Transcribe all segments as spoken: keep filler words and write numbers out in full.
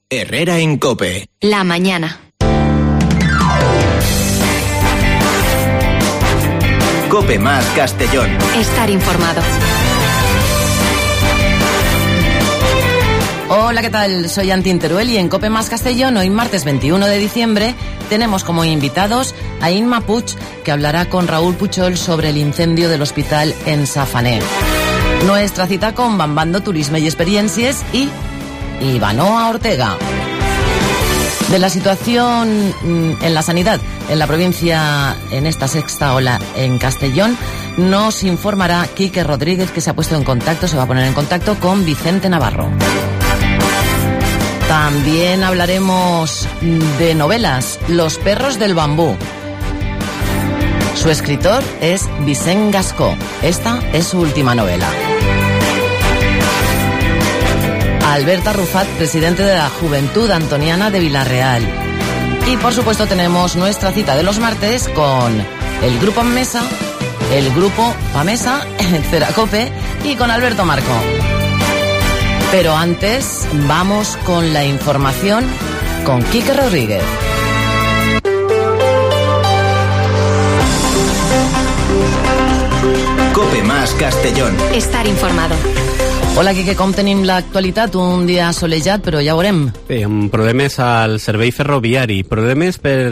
Herrera en COPE. La mañana. COPE más Castellón. Estar informado. Hola, ¿qué tal? Soy Antín Teruel y en COPE más Castellón, hoy martes veintiuno de diciembre, tenemos como invitados a Inma Puig, que hablará con Raúl Puchol sobre el incendio del hospital en Safané. Nuestra cita con Bambando Turisme y Experiencias y Ivanoa Ortega. De la situación en la sanidad en la provincia en esta sexta ola en Castellón, nos informará Quique Rodríguez, que se ha puesto en contacto, se va a poner en contacto con Vicente Navarro. También hablaremos de novelas, Los perros del bambú. Su escritor es Vicent Gascó. Esta es su última novela. Albert Arrufat, presidente de la Juventud Antoniana de Villarreal. Y por supuesto tenemos nuestra cita de los martes con el Grupo Mesa, el Grupo Pamesa, Ceracope y con Alberto Marco. Pero antes, vamos con la información con Quique Rodríguez. COPE más Castellón. Estar informado. Hola, Quique, com tenim l'actualitat? Un dia solejat, però ja ho veurem. Bé, amb problemes al servei ferroviari, problemes per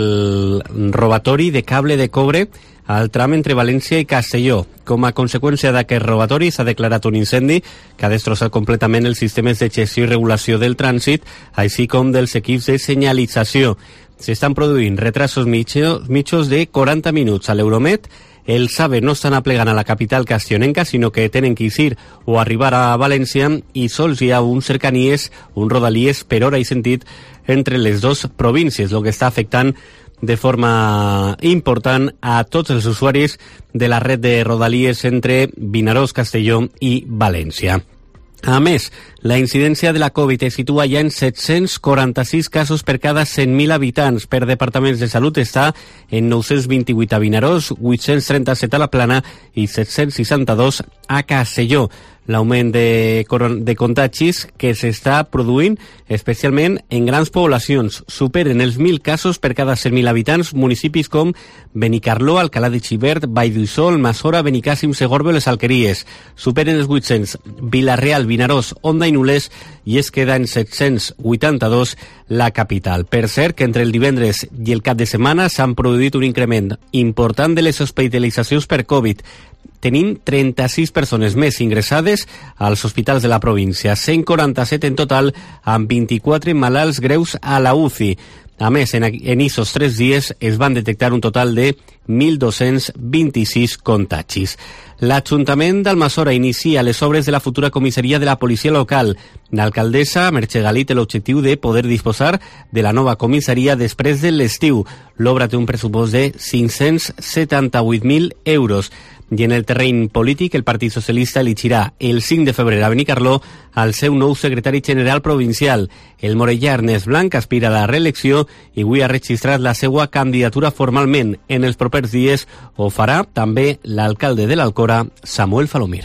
el robatori de cable de cobre al tram entre València i Castelló. Com a conseqüència d'aquest robatori s'ha declarat un incendi que ha destrossat completament els sistemes de gestió i regulació del trànsit, així com dels equips de senyalització. S'estan produint retrasos mitjos, mitjos de quaranta minuts a l'Euromet. Els AVE no estan aplegant a la capital castionenca, sinó que tenen que ir o arribar a València, i sols hi ha un cercanies, un rodalies per hora i sentit entre les dues províncies, el que està afectant de forma important a tots els usuaris de la red de rodalies entre Vinaròs, Castelló i València. A més, la incidència de la Covid es situa ja en set-cents quaranta-sis casos per cada cent mil habitants. Per departaments de salut està en nou-cents vint-i-vuit a Vinaròs, vuit-cents trenta-set a la Plana i set-cents seixanta-dos a Castelló. L'augment de, de contagis que s'està produint especialment en grans poblacions. Superen els mil casos per cada cent mil habitants municipis com Benicarló, Alcalá de Xivert, Vallduissol, Masora, Benicàssim, Segorbe o les Alqueries. Superen els vuit-cents Vila-real, Vinaròs, Onda i Nulles, i es queda en set-cents vuitanta-dos la capital. Per cert, que entre el divendres i el cap de setmana s'han produït un increment important de les hospitalitzacions per Covid. Tenim trenta-sis persones més ingressades als hospitals de la província, cent quaranta-set en total, amb vint-i-quatre malalts greus a la U C I. A més, en, en aquests tres dies es van detectar un total de mil dos-cents vint-i-sis contagis. L'Ajuntament d'Almassora inicia les obres de la futura comissaria de la policia local. L'alcaldessa Merche Galí té l'objectiu de poder disposar de la nova comissaria després de l'estiu. L'obra té un pressupost de cinc-cents setanta-vuit mil euros. I en el terreny polític, el Partit Socialista elegirà el cinc de febrer a Benicarló al seu nou secretari general provincial. El morellà Ernest Blanc aspira a la reelecció i avui ha registrat la seva candidatura formalment. En els propers dies ho farà també l'alcalde de l'Alcora, Samuel Falomir.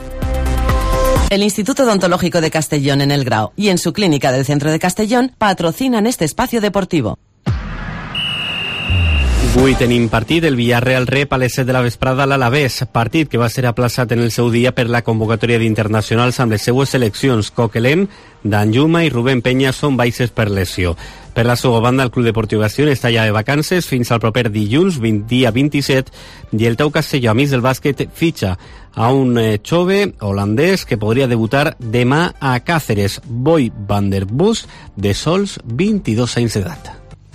El Instituto Odontológico de Castellón en El Grau y en su clínica del centro de Castellón patrocinan este espacio deportivo. Avui tenim partit, el Villarreal rep a les set de la vesprada l'Alavés, partit que va ser aplaçat en el seu dia per la convocatòria d'internacionals amb les seues seleccions. Coquelin, Danjuma i Rubén Peña són baixes per lesió. Per la seva banda, el Club Deportiu Bastión està ja de vacances fins al proper dilluns, dia vint-i-set, i el Tau Castelló, amics del bàsquet, fitxa a un jove holandès que podria debutar demà a Càceres, Boy van der Bus, de sols vint-i-dos anys d'edat.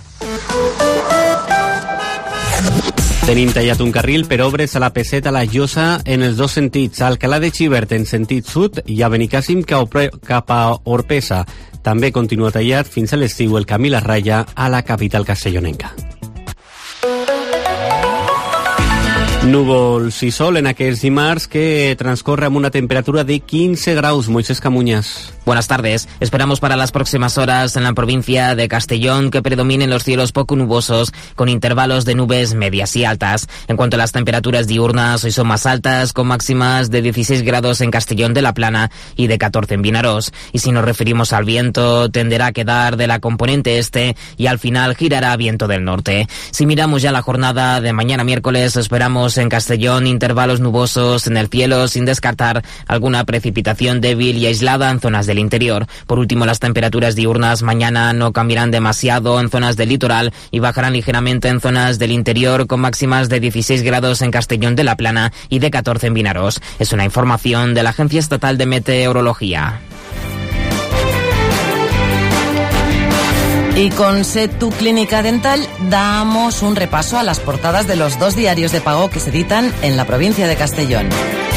Tenim tallat un carril per obres a la P set a la Llosa en els dos sentits. A Alcalá de Xivert en sentit sud i a Benicàssim cap a Orpesa. També continua tallat fins a l'estiu el camí La Raya a la capital castellonenca. Núvols i sol en aquest dimarts que transcorre amb una temperatura de quince graus. Moisés Camuñas. Buenas tardes. Esperamos para las próximas horas en la provincia de Castellón que predominen los cielos poco nubosos con intervalos de nubes medias y altas. En cuanto a las temperaturas diurnas, hoy son más altas con máximas de dieciséis grados en Castellón de la Plana y de catorce en Vinaròs. Y si nos referimos al viento, tenderá a quedar de la componente este y al final girará a viento del norte. Si miramos ya la jornada de mañana miércoles, esperamos en Castellón intervalos nubosos en el cielo sin descartar alguna precipitación débil y aislada en zonas del interior. Por último, las temperaturas diurnas mañana no cambiarán demasiado en zonas del litoral y bajarán ligeramente en zonas del interior con máximas de dieciséis grados en Castellón de la Plana y de catorce en Vinaròs. Es una información de la Agencia Estatal de Meteorología. Y con Setu Clínica Dental damos un repaso a las portadas de los dos diarios de pago que se editan en la provincia de Castellón.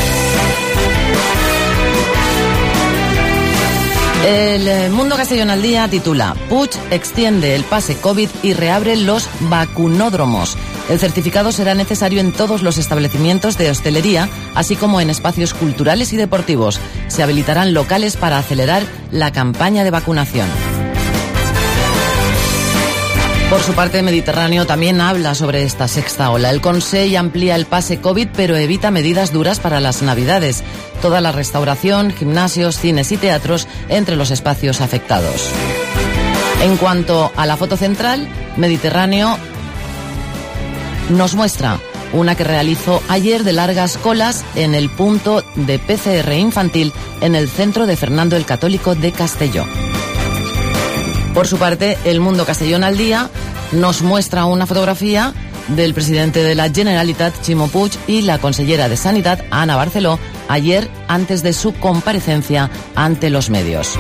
El Mundo Castellón al Día titula Puig extiende el pase COVID y reabre los vacunódromos. El certificado será necesario en todos los establecimientos de hostelería, así como en espacios culturales y deportivos. Se habilitarán locales para acelerar la campaña de vacunación. Por su parte, Mediterráneo también habla sobre esta sexta ola. El Consell amplía el pase COVID, pero evita medidas duras para las Navidades. Toda la restauración, gimnasios, cines y teatros entre los espacios afectados. En cuanto a la foto central, Mediterráneo nos muestra una que realizó ayer de largas colas en el punto de P C R infantil en el centro de Fernando el Católico de Castelló. Por su parte, El Mundo Castellón al Día nos muestra una fotografía del presidente de la Generalitat, Ximo Puig, y la consellera de Sanidad, Ana Barceló, ayer antes de su comparecencia ante los medios.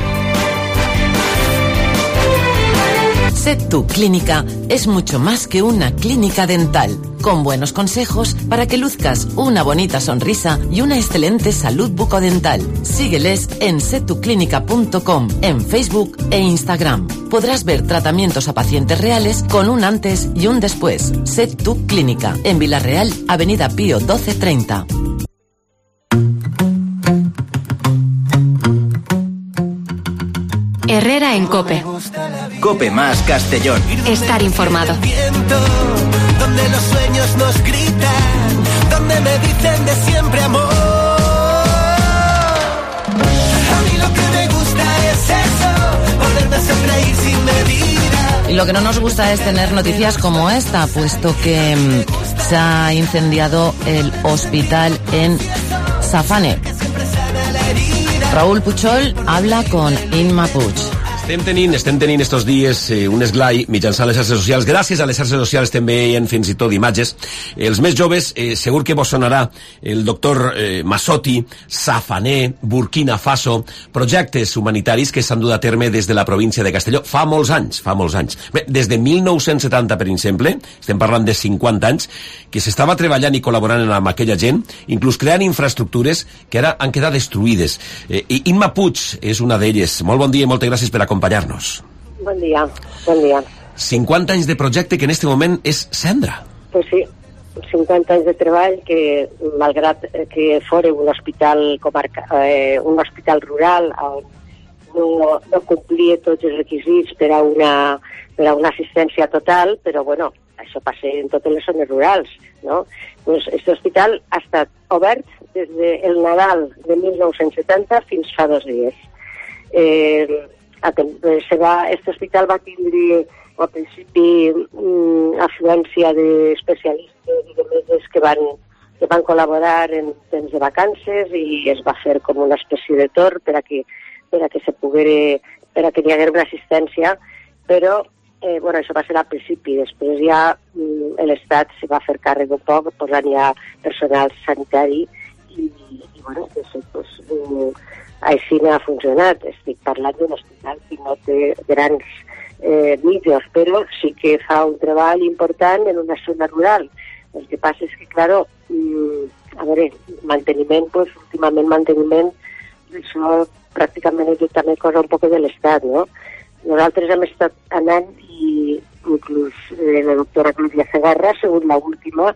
Setu Clínica es mucho más que una clínica dental, con buenos consejos para que luzcas una bonita sonrisa y una excelente salud bucodental. Sígueles en setu clínica punto com, en Facebook e Instagram. Podrás ver tratamientos a pacientes reales con un antes y un después. Setu Clínica, en Villarreal, Avenida Pío doce treinta. Herrera en COPE. COPE más Castellón. Estar informado. Donde los sueños nos gritan, donde me dicen de siempre amor. A mí lo que me gusta es eso, poderme hacer reír sin medida. Y lo que no nos gusta es tener noticias como esta, puesto que mmm, se ha incendiado el hospital en Safane. Raúl Puchol habla con Inma Puig. Estem tenint, estem tenint estos dies eh, un esglai mitjançant les xarxes socials. Gràcies a les xarxes socials també hi ha fins i tot imatges. Els més joves, eh, segur que vos sonarà el doctor eh, Masotti, Safané, Burkina Faso, projectes humanitaris que s'han dut a terme des de la província de Castelló fa molts anys, fa molts anys. Bé, des de mil nou-cents setanta, per exemple, estem parlant de cinquanta anys, que s'estava treballant i col·laborant amb aquella gent, inclús creant infraestructures que ara han quedat destruïdes. Eh, i Inma Puig és una d'elles. Molt bon dia i moltes gràcies per acompanyar acompanyar-nos. Bon dia, bon dia. cinquanta anys de projecte que en este moment és cendra. Pues sí, cinquanta anys de treball que, malgrat que fora un hospital comarca, eh, un hospital rural on no, no complia tots els requisits per a una, per a una assistència total, però bueno, això passa en totes les zones rurals, no? Pues este hospital ha estat obert des del Nadal de mil nou-cents setanta fins fa dos dies. Eh, se va, este hospital va tindre al principi mm, afluència d'especialistes i de metges que van, que van col·laborar en temps de vacances i es va fer com una espècie de tor per a que, per a que se poguera, per a que hi hagués una assistència, però eh, bueno, això va ser al principi. Després ja mm, l'Estat se va fer càrrec un poc posant ja personal sanitari i, i bueno, això pues, mm, així no ha funcionat. Estic parlant d'un hospital que no té grans eh, mitjos, però sí que fa un treball important en una zona rural. El que passa és que, claro, mmm, a veure, manteniment, pues, últimament manteniment, això pràcticament és també cosa un poc de l'Estat, no? Nosaltres hem estat anant i inclús eh, la doctora Clàudia Segarra ha sigut l'última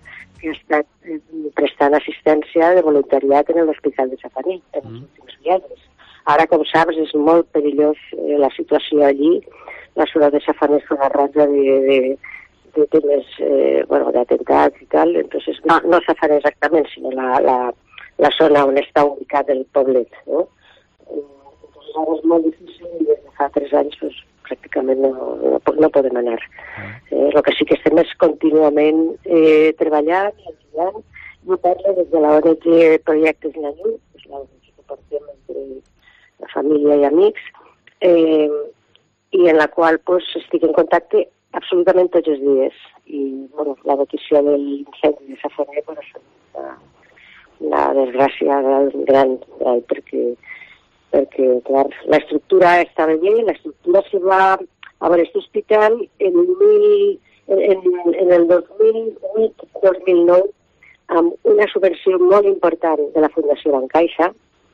que ha estat eh, prestant assistència de voluntariat en l'Hospital de Safané, en els últims viatges. Ara, com saps, és molt perillós eh, la situació allí. La ciutat de Safané és una ratlla de, de, de temes, eh, bueno, d'atemptats i tal. Entonces, no, no Safané exactament, sinó la, la, la zona on està ubicat el poblet, no? Entonces, ara és molt difícil i des de fa tres anys pues, pràcticament no, no, no podem anar. Eh, el que sí que estem és contínuament eh, treballant i ajudant. Jo parlo des de l'O N G Projectes Nyanyú, és l'O N G que portem entre la família i amics, eh, i en la qual pues, estic en contacte absolutament tots els dies. I bueno, la notícia de l'incendi de Safané pues, és una, una desgràcia gran, gran, gran perquè, perquè clar, l'estructura estava bé, l'estructura se va a veure, aquest hospital en, mil, en, en el dos mil vuit dos mil nou amb una subvenció molt important de la Fundació Bancaixa,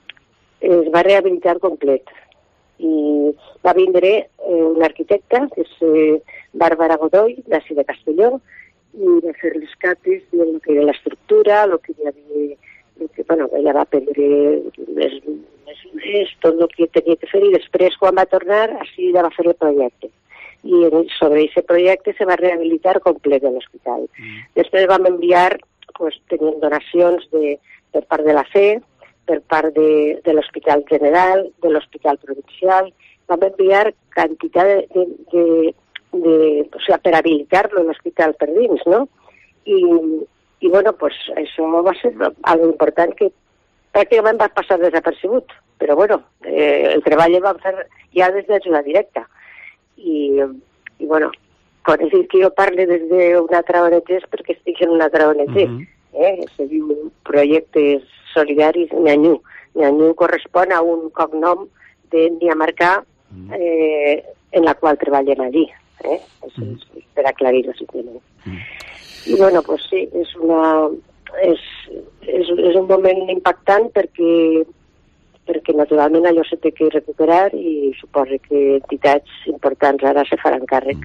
es va rehabilitar complet. I va vindre eh, un arquitecte, que és eh, Bàrbara Godoy, d'ací de Castelló, i va fer les capes de lo que era l'estructura, lo que hi havia, lo que, bueno, ella va prendre les mesures, tot el que tenia que fer, i després, quan va tornar, així ella va fer el projecte. I sobre aquest projecte se va rehabilitar complet l'hospital. Mm. Després vam enviar, pues, tenint donacions de, per part de la F E, per part de, de l'Hospital General, de l'Hospital Provincial, vam enviar quantitat de, de, de, de o sigui, per habilitar-lo l'hospital per dins, no? I, i bueno, pues, això va ser algo important que pràcticament va passar desapercebut, però bueno, eh, el treball el vam fer ja des d'ajuda directa. I, i bueno, pot dir que jo parle des d'una altra O N G perquè estic en una altra O N G, uh-huh. eh? Se diu Projectes Solidaris Nyanyú. Nyanyú correspon a un cognom d'ètnia marcà eh, en la qual treballem allí. Eh? Això és per aclarir-ho simplement. Mm. I bueno, pues sí, és, una, és, és, és un moment impactant perquè, perquè naturalment allò se té que recuperar i suposo que entitats importants ara se faran càrrec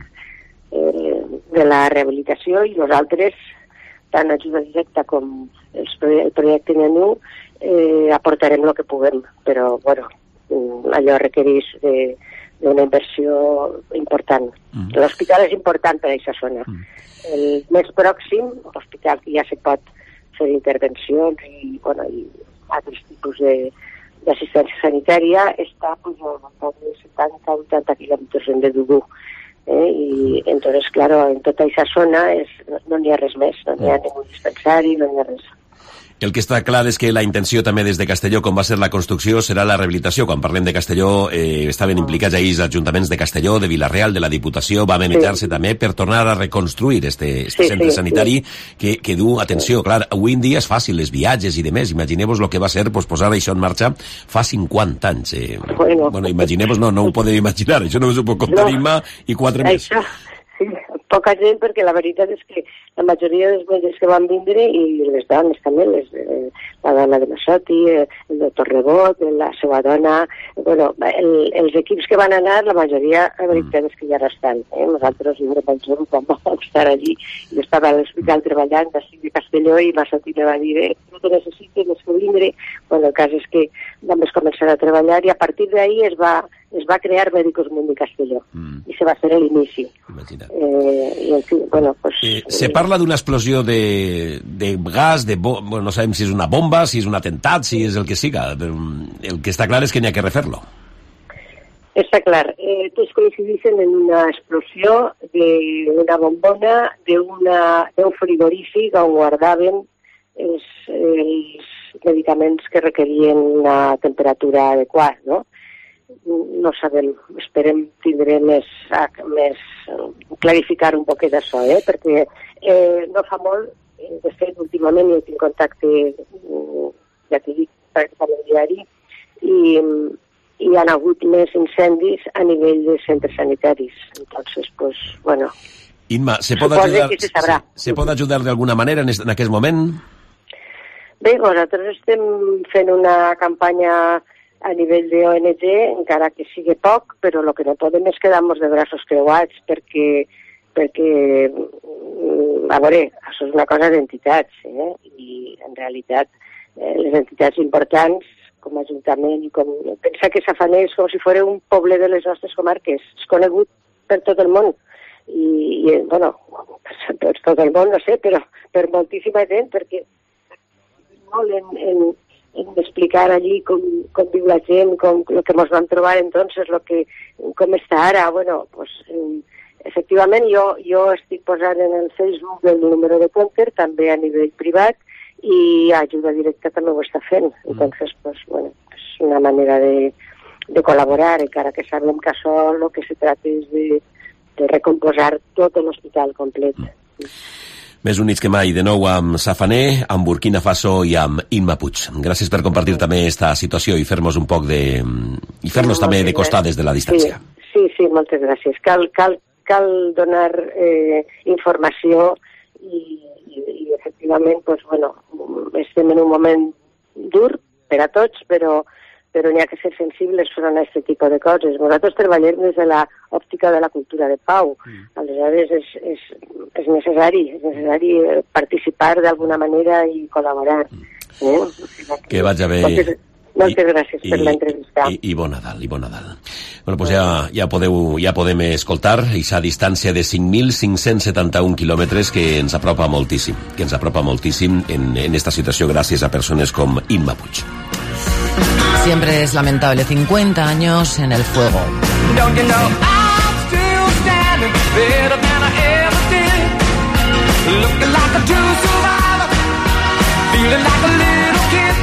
eh, de la rehabilitació i nosaltres, tant ajuda directa com el projecte Nyanyú, eh, aportarem el que puguem, però bueno, allò requereix de, d'una inversió important. Mm. L'hospital és important per a aquesta zona. Mm. El més pròxim, l'hospital que ja se pot fer intervencions i, bueno, i altres tipus de, d'assistència sanitària, està pues, a voltant de setanta a vuitanta quilòmetres de Dugú. Eh? I entonces, claro, en tota aquesta zona és, no n'hi ha res més, no n'hi ha ningú dispensari, no n'hi ha res. El que està clar és que la intenció també des de Castelló, com va ser la construcció, serà la rehabilitació. Quan parlem de Castelló, eh, estaven implicats ahir els ajuntaments de Castelló, de Vila-real, de la Diputació, va manejar-se sí. també per tornar a reconstruir este, este sí, centre sí, sanitari sí. que, que du, atenció, sí. clar, avui en dia és fàcil, les viatges i demés, imagineu-vos el que va ser pues, posar això en marxa fa cinquanta anys. Eh. Bueno, bueno imagineu-vos, no, no ho podem imaginar, això només ho pot comptar no. Imma i quatre més. Això, sí, poca gent, perquè la veritat és que la majoria dels metges que van vindre, i les dones també, les, eh, la dona de Massotti, eh, el doctor Rebot, la seva dona, bueno, el, els equips que van anar, la majoria, la veritat és que ja no estan. Eh? Nosaltres no pensem quan vam estar allí, i estava a l'hospital treballant, d'ací de Castelló, i Massotti me va dir, eh, no te necessites, més que vindre. Bueno, el cas és que vam començar a treballar, i a partir d'ahir es va es va crear Médicos Mundi Castelló, mm. i se va fer l'inici. Eh, i en fi, bueno, pues, eh, se parla d'una explosió de, de gas, de bo... bueno, no sabem si és una bomba, si és un atemptat, si és el que siga. El que està clar és que n'hi ha que refer-lo. Està clar. Eh, tots coincideixen en una explosió d'una bombona d'un frigorífic on guardaven els, els medicaments que requerien una temperatura adequada, no? No sabem, esperem tindré més, més clarificar un poquet d'això, eh? Perquè eh, no fa molt, de fet, últimament jo tinc contacte, ja t'he dit, pràcticament diari, i, i hi ha hagut més incendis a nivell de centres sanitaris. Entonces, pues, bueno... Inma, se pot ajudar, se, se pot ajudar d'alguna manera en, en aquest moment? Bé, nosaltres estem fent una campanya a nivell de O N G, encara que sigui poc, però el que no podem és quedar-nos de braços creuats perquè, perquè a veure, això és una cosa d'entitats, eh? I en realitat eh, les entitats importants com a Ajuntament i com... Pensa que Safaner és com si fos un poble de les nostres comarques, és conegut per tot el món. I, i bueno, per, per tot el món, no sé, però per moltíssima gent, perquè molt en, en, en explicar allí com, com viu la gent, com el que ens vam trobar entonces, lo que, com està ara, bueno, pues... Eh, efectivament, jo, jo estic posant en el Facebook el número de compte, també a nivell privat, i Ajuda Directa també ho està fent. Mm. Entonces, pues, bueno, és una manera de, de col·laborar, encara que sabem que això el que se trata és de, de recomposar tot l'hospital complet. Mm. Més units que mai, de nou amb Safaner, amb Burkina Faso i amb Imma Puig. Gràcies per compartir també esta situació i fer-nos un poc de... i fer-nos sí, també de costar des de la distància. Sí, sí, sí, moltes gràcies. Cal, cal cal donar eh, informació i, i, i efectivament, pues, bueno, estem en un moment dur per a tots, però, però n'hi ha que ser sensibles front a aquest tipus de coses. Nosaltres treballem des de l'òptica de la cultura de pau. Mm. Aleshores és, és, és necessari, és necessari participar d'alguna manera i col·laborar. Eh? Que vaig a bé... Moltes, moltes gràcies I, per l'entrevista. I, i bon Nadal, i bon Nadal. Bueno, pues ja, ja, podeu, ja podem escoltar aquesta distància de cinc mil cinc-cents setanta-un quilòmetres que ens apropa moltíssim, que ens apropa moltíssim en, en esta situació gràcies a persones com Imma Puig. Siempre es lamentable, cincuenta años en el fuego. Don't you know I'm still standing better than I ever did, looking like a true survivor, feeling like a little kid.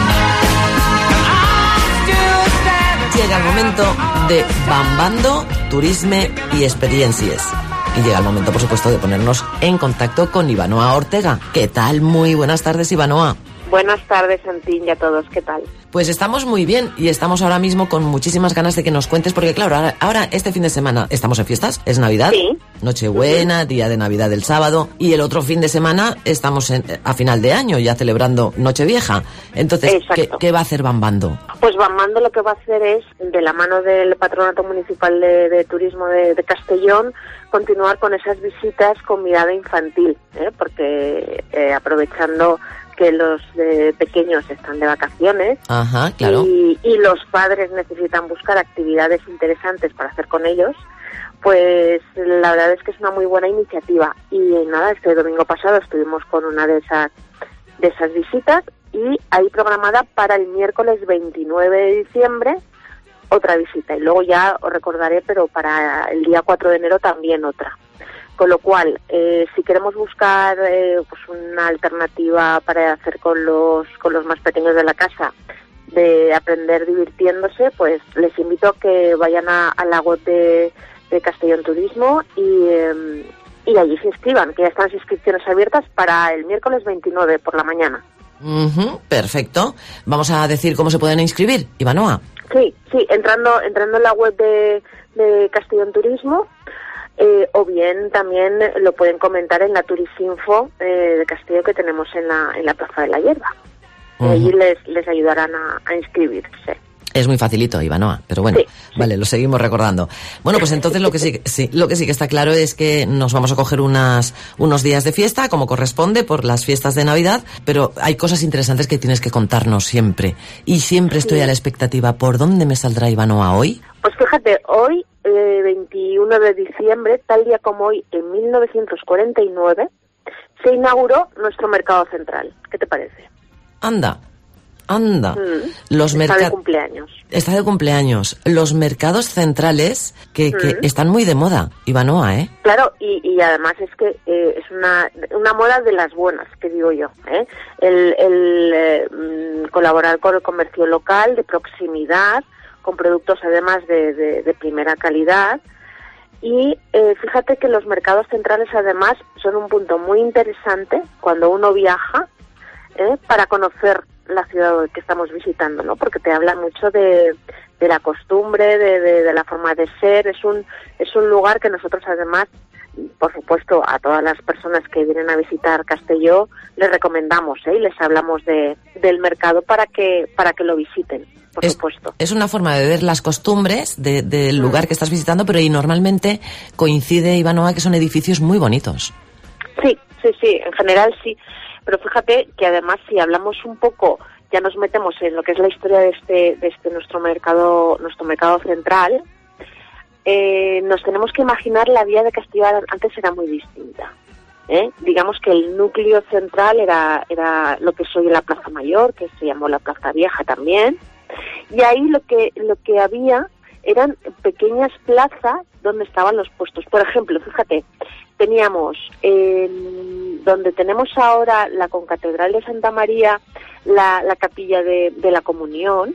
Llega el momento de Bambando, Turisme y Experiencias. Y llega el momento, por supuesto, de ponernos en contacto con Ivanoa Ortega. ¿Qué tal? Muy buenas tardes, Ivanoa. Buenas tardes, Santín, y a todos, ¿qué tal? Pues estamos muy bien y estamos ahora mismo con muchísimas ganas de que nos cuentes, porque claro, ahora, ahora este fin de semana estamos en fiestas, es Navidad, sí. Nochebuena, uh-huh. Día de Navidad el sábado, y el otro fin de semana estamos en, a final de año ya celebrando Nochevieja. Entonces, ¿qué, ¿qué va a hacer Bambando? Pues Bambando lo que va a hacer es, de la mano del Patronato Municipal de, de Turismo de, de Castellón, continuar con esas visitas con mirada infantil, ¿eh? Porque eh, aprovechando que los eh, pequeños están de vacaciones. Ajá, claro. y, y los padres necesitan buscar actividades interesantes para hacer con ellos, pues la verdad es que es una muy buena iniciativa. Y nada, este domingo pasado estuvimos con una de esas de esas visitas y hay programada para el miércoles veintinueve de diciembre otra visita, y luego ya os recordaré, pero para el día cuatro de enero también otra. Con lo cual, eh, si queremos buscar eh, pues una alternativa para hacer con los con los más pequeños de la casa, de aprender divirtiéndose, pues les invito a que vayan a, a la web de, de Castellón Turismo y, eh, y allí se inscriban, que ya están las inscripciones abiertas para el miércoles veintinueve por la mañana. Uh-huh, perfecto. Vamos a decir cómo se pueden inscribir, Ivanoa. Sí, sí, entrando entrando en la web de, de Castellón Turismo. Eh, o bien también lo pueden comentar en la Turisinfo eh, de Castillo que tenemos en la en la Plaza de la Hierba. Uh-huh. Y allí les, les ayudarán a, a inscribirse. Es muy facilito, Ivanoa, pero bueno, sí, sí. Vale, lo seguimos recordando. Bueno, pues entonces lo que sí, sí, lo que sí que está claro es que nos vamos a coger unas, unos días de fiesta, como corresponde, por las fiestas de Navidad, pero hay cosas interesantes que tienes que contarnos siempre. Y siempre estoy sí. a la expectativa. ¿Por dónde me saldrá Ivanoa hoy? Pues fíjate, hoy, eh, veintiuno de diciembre, tal día como hoy, en mil novecientos cuarenta y nueve, se inauguró nuestro mercado central. ¿Qué te parece? Anda. Anda. Mm, Los está merca- de cumpleaños. Está de cumpleaños. Los mercados centrales que, Mm. que están muy de moda, Ivanoa, ¿eh? Claro, y, y además es que eh, es una, una moda de las buenas, que digo yo. ¿eh? El, el eh, mm, colaborar con el comercio local, de proximidad, con productos además de, de, de primera calidad. Y eh, fíjate que los mercados centrales además son un punto muy interesante cuando uno viaja ¿eh? para conocer la ciudad que estamos visitando, ¿no? Porque te habla mucho de, de la costumbre, de, de, de la forma de ser. Es un es un lugar que nosotros además, por supuesto, a todas las personas que vienen a visitar Castelló les recomendamos, ¿eh? Y les hablamos de del mercado para que para que lo visiten, por es, supuesto. Es una forma de ver las costumbres de, del mm. lugar que estás visitando, pero y normalmente coincide, Ivanoa, que son edificios muy bonitos. Sí, sí, sí, en general sí. Pero fíjate que además si hablamos un poco, ya nos metemos en lo que es la historia de este, de este nuestro mercado, nuestro mercado central, eh, nos tenemos que imaginar la vía de Castillo antes era muy distinta. ¿eh? Digamos que el núcleo central era, era lo que es hoy la Plaza Mayor, que se llamó la Plaza Vieja también, y ahí lo que, lo que había eran pequeñas plazas donde estaban los puestos. Por ejemplo, fíjate, teníamos eh, donde tenemos ahora la concatedral de Santa María, la, la capilla de, de la Comunión,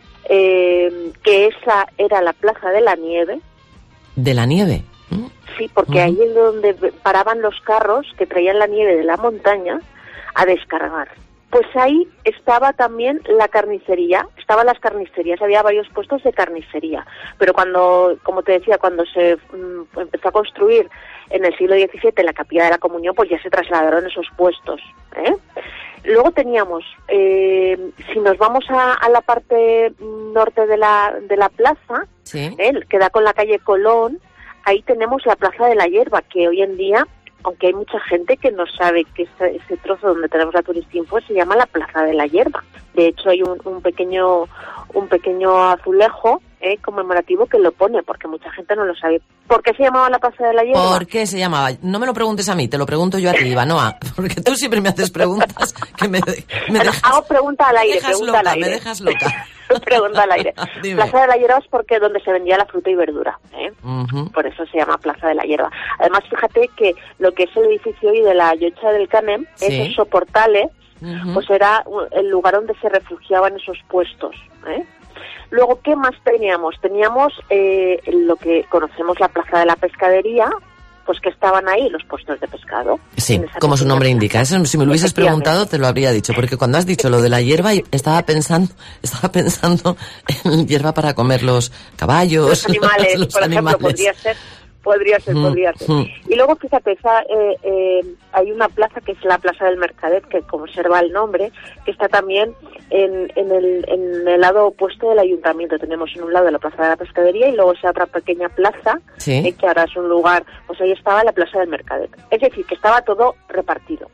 eh, que esa era la Plaza de la Nieve. ¿De la nieve? Sí, porque uh-huh. ahí es donde paraban los carros que traían la nieve de la montaña a descargar. Pues ahí estaba también la carnicería, estaban las carnicerías, había varios puestos de carnicería. Pero cuando, como te decía, cuando se um, empezó a construir en el siglo diecisiete la Capilla de la Comunión, pues ya se trasladaron esos puestos, ¿eh? Luego teníamos, eh, si nos vamos a, a la parte norte de la, de la plaza, ¿sí? ¿eh? que da con la calle Colón, ahí tenemos la Plaza de la Hierba, que hoy en día, aunque hay mucha gente que no sabe que ese, ese trozo donde tenemos la Turistinfo se llama la Plaza de la Hierba. De hecho, hay un, un pequeño un pequeño azulejo eh, conmemorativo que lo pone, porque mucha gente no lo sabe. ¿Por qué se llamaba la Plaza de la Hierba? ¿Por qué se llamaba? No me lo preguntes a mí, te lo pregunto yo a ti, Ivanoa, porque tú siempre me haces preguntas que me, me dejas... Hago pregunta al aire, me dejas pregunta loca, al aire. Me dejas loca. Pregunta al aire. Plaza de la Hierba es porque donde se vendía la fruta y verdura, ¿eh? Uh-huh. Por eso se llama Plaza de la Hierba. Además, fíjate que lo que es el edificio hoy de la Llocha del Canem, sí. esos soportales, uh-huh. pues era el lugar donde se refugiaban esos puestos, ¿eh? Luego, ¿qué más teníamos? Teníamos eh, lo que conocemos la Plaza de la Pescadería, pues que estaban ahí los puestos de pescado. Sí, como su nombre indica. Eso, si me lo hubieses preguntado, te lo habría dicho, porque cuando has dicho lo de la hierba, estaba pensando, estaba pensando en hierba para comer los caballos, los animales, los por animales. ejemplo, podría ser. Podría ser, mm, podría ser. Mm. Y luego, fíjate, esa, eh, eh, hay una plaza que es la Plaza del Mercadet, que conserva el nombre, que está también en, en, el, en el lado opuesto del ayuntamiento. Tenemos en un lado la Plaza de la Pescadería y luego esa otra pequeña plaza, ¿sí? eh, que ahora es un lugar, pues ahí estaba la Plaza del Mercadet. Es decir, que estaba todo repartido.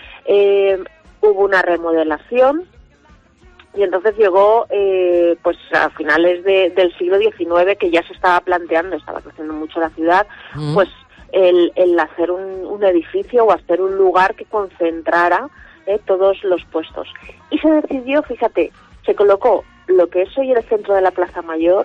Eh, hubo una remodelación. Y entonces llegó, eh, pues a finales de, del siglo diecinueve, que ya se estaba planteando, estaba creciendo mucho la ciudad, mm. pues el, el hacer un, un edificio o hacer un lugar que concentrara eh, todos los puestos. Y se decidió, fíjate, se colocó lo que es hoy el centro de la Plaza Mayor,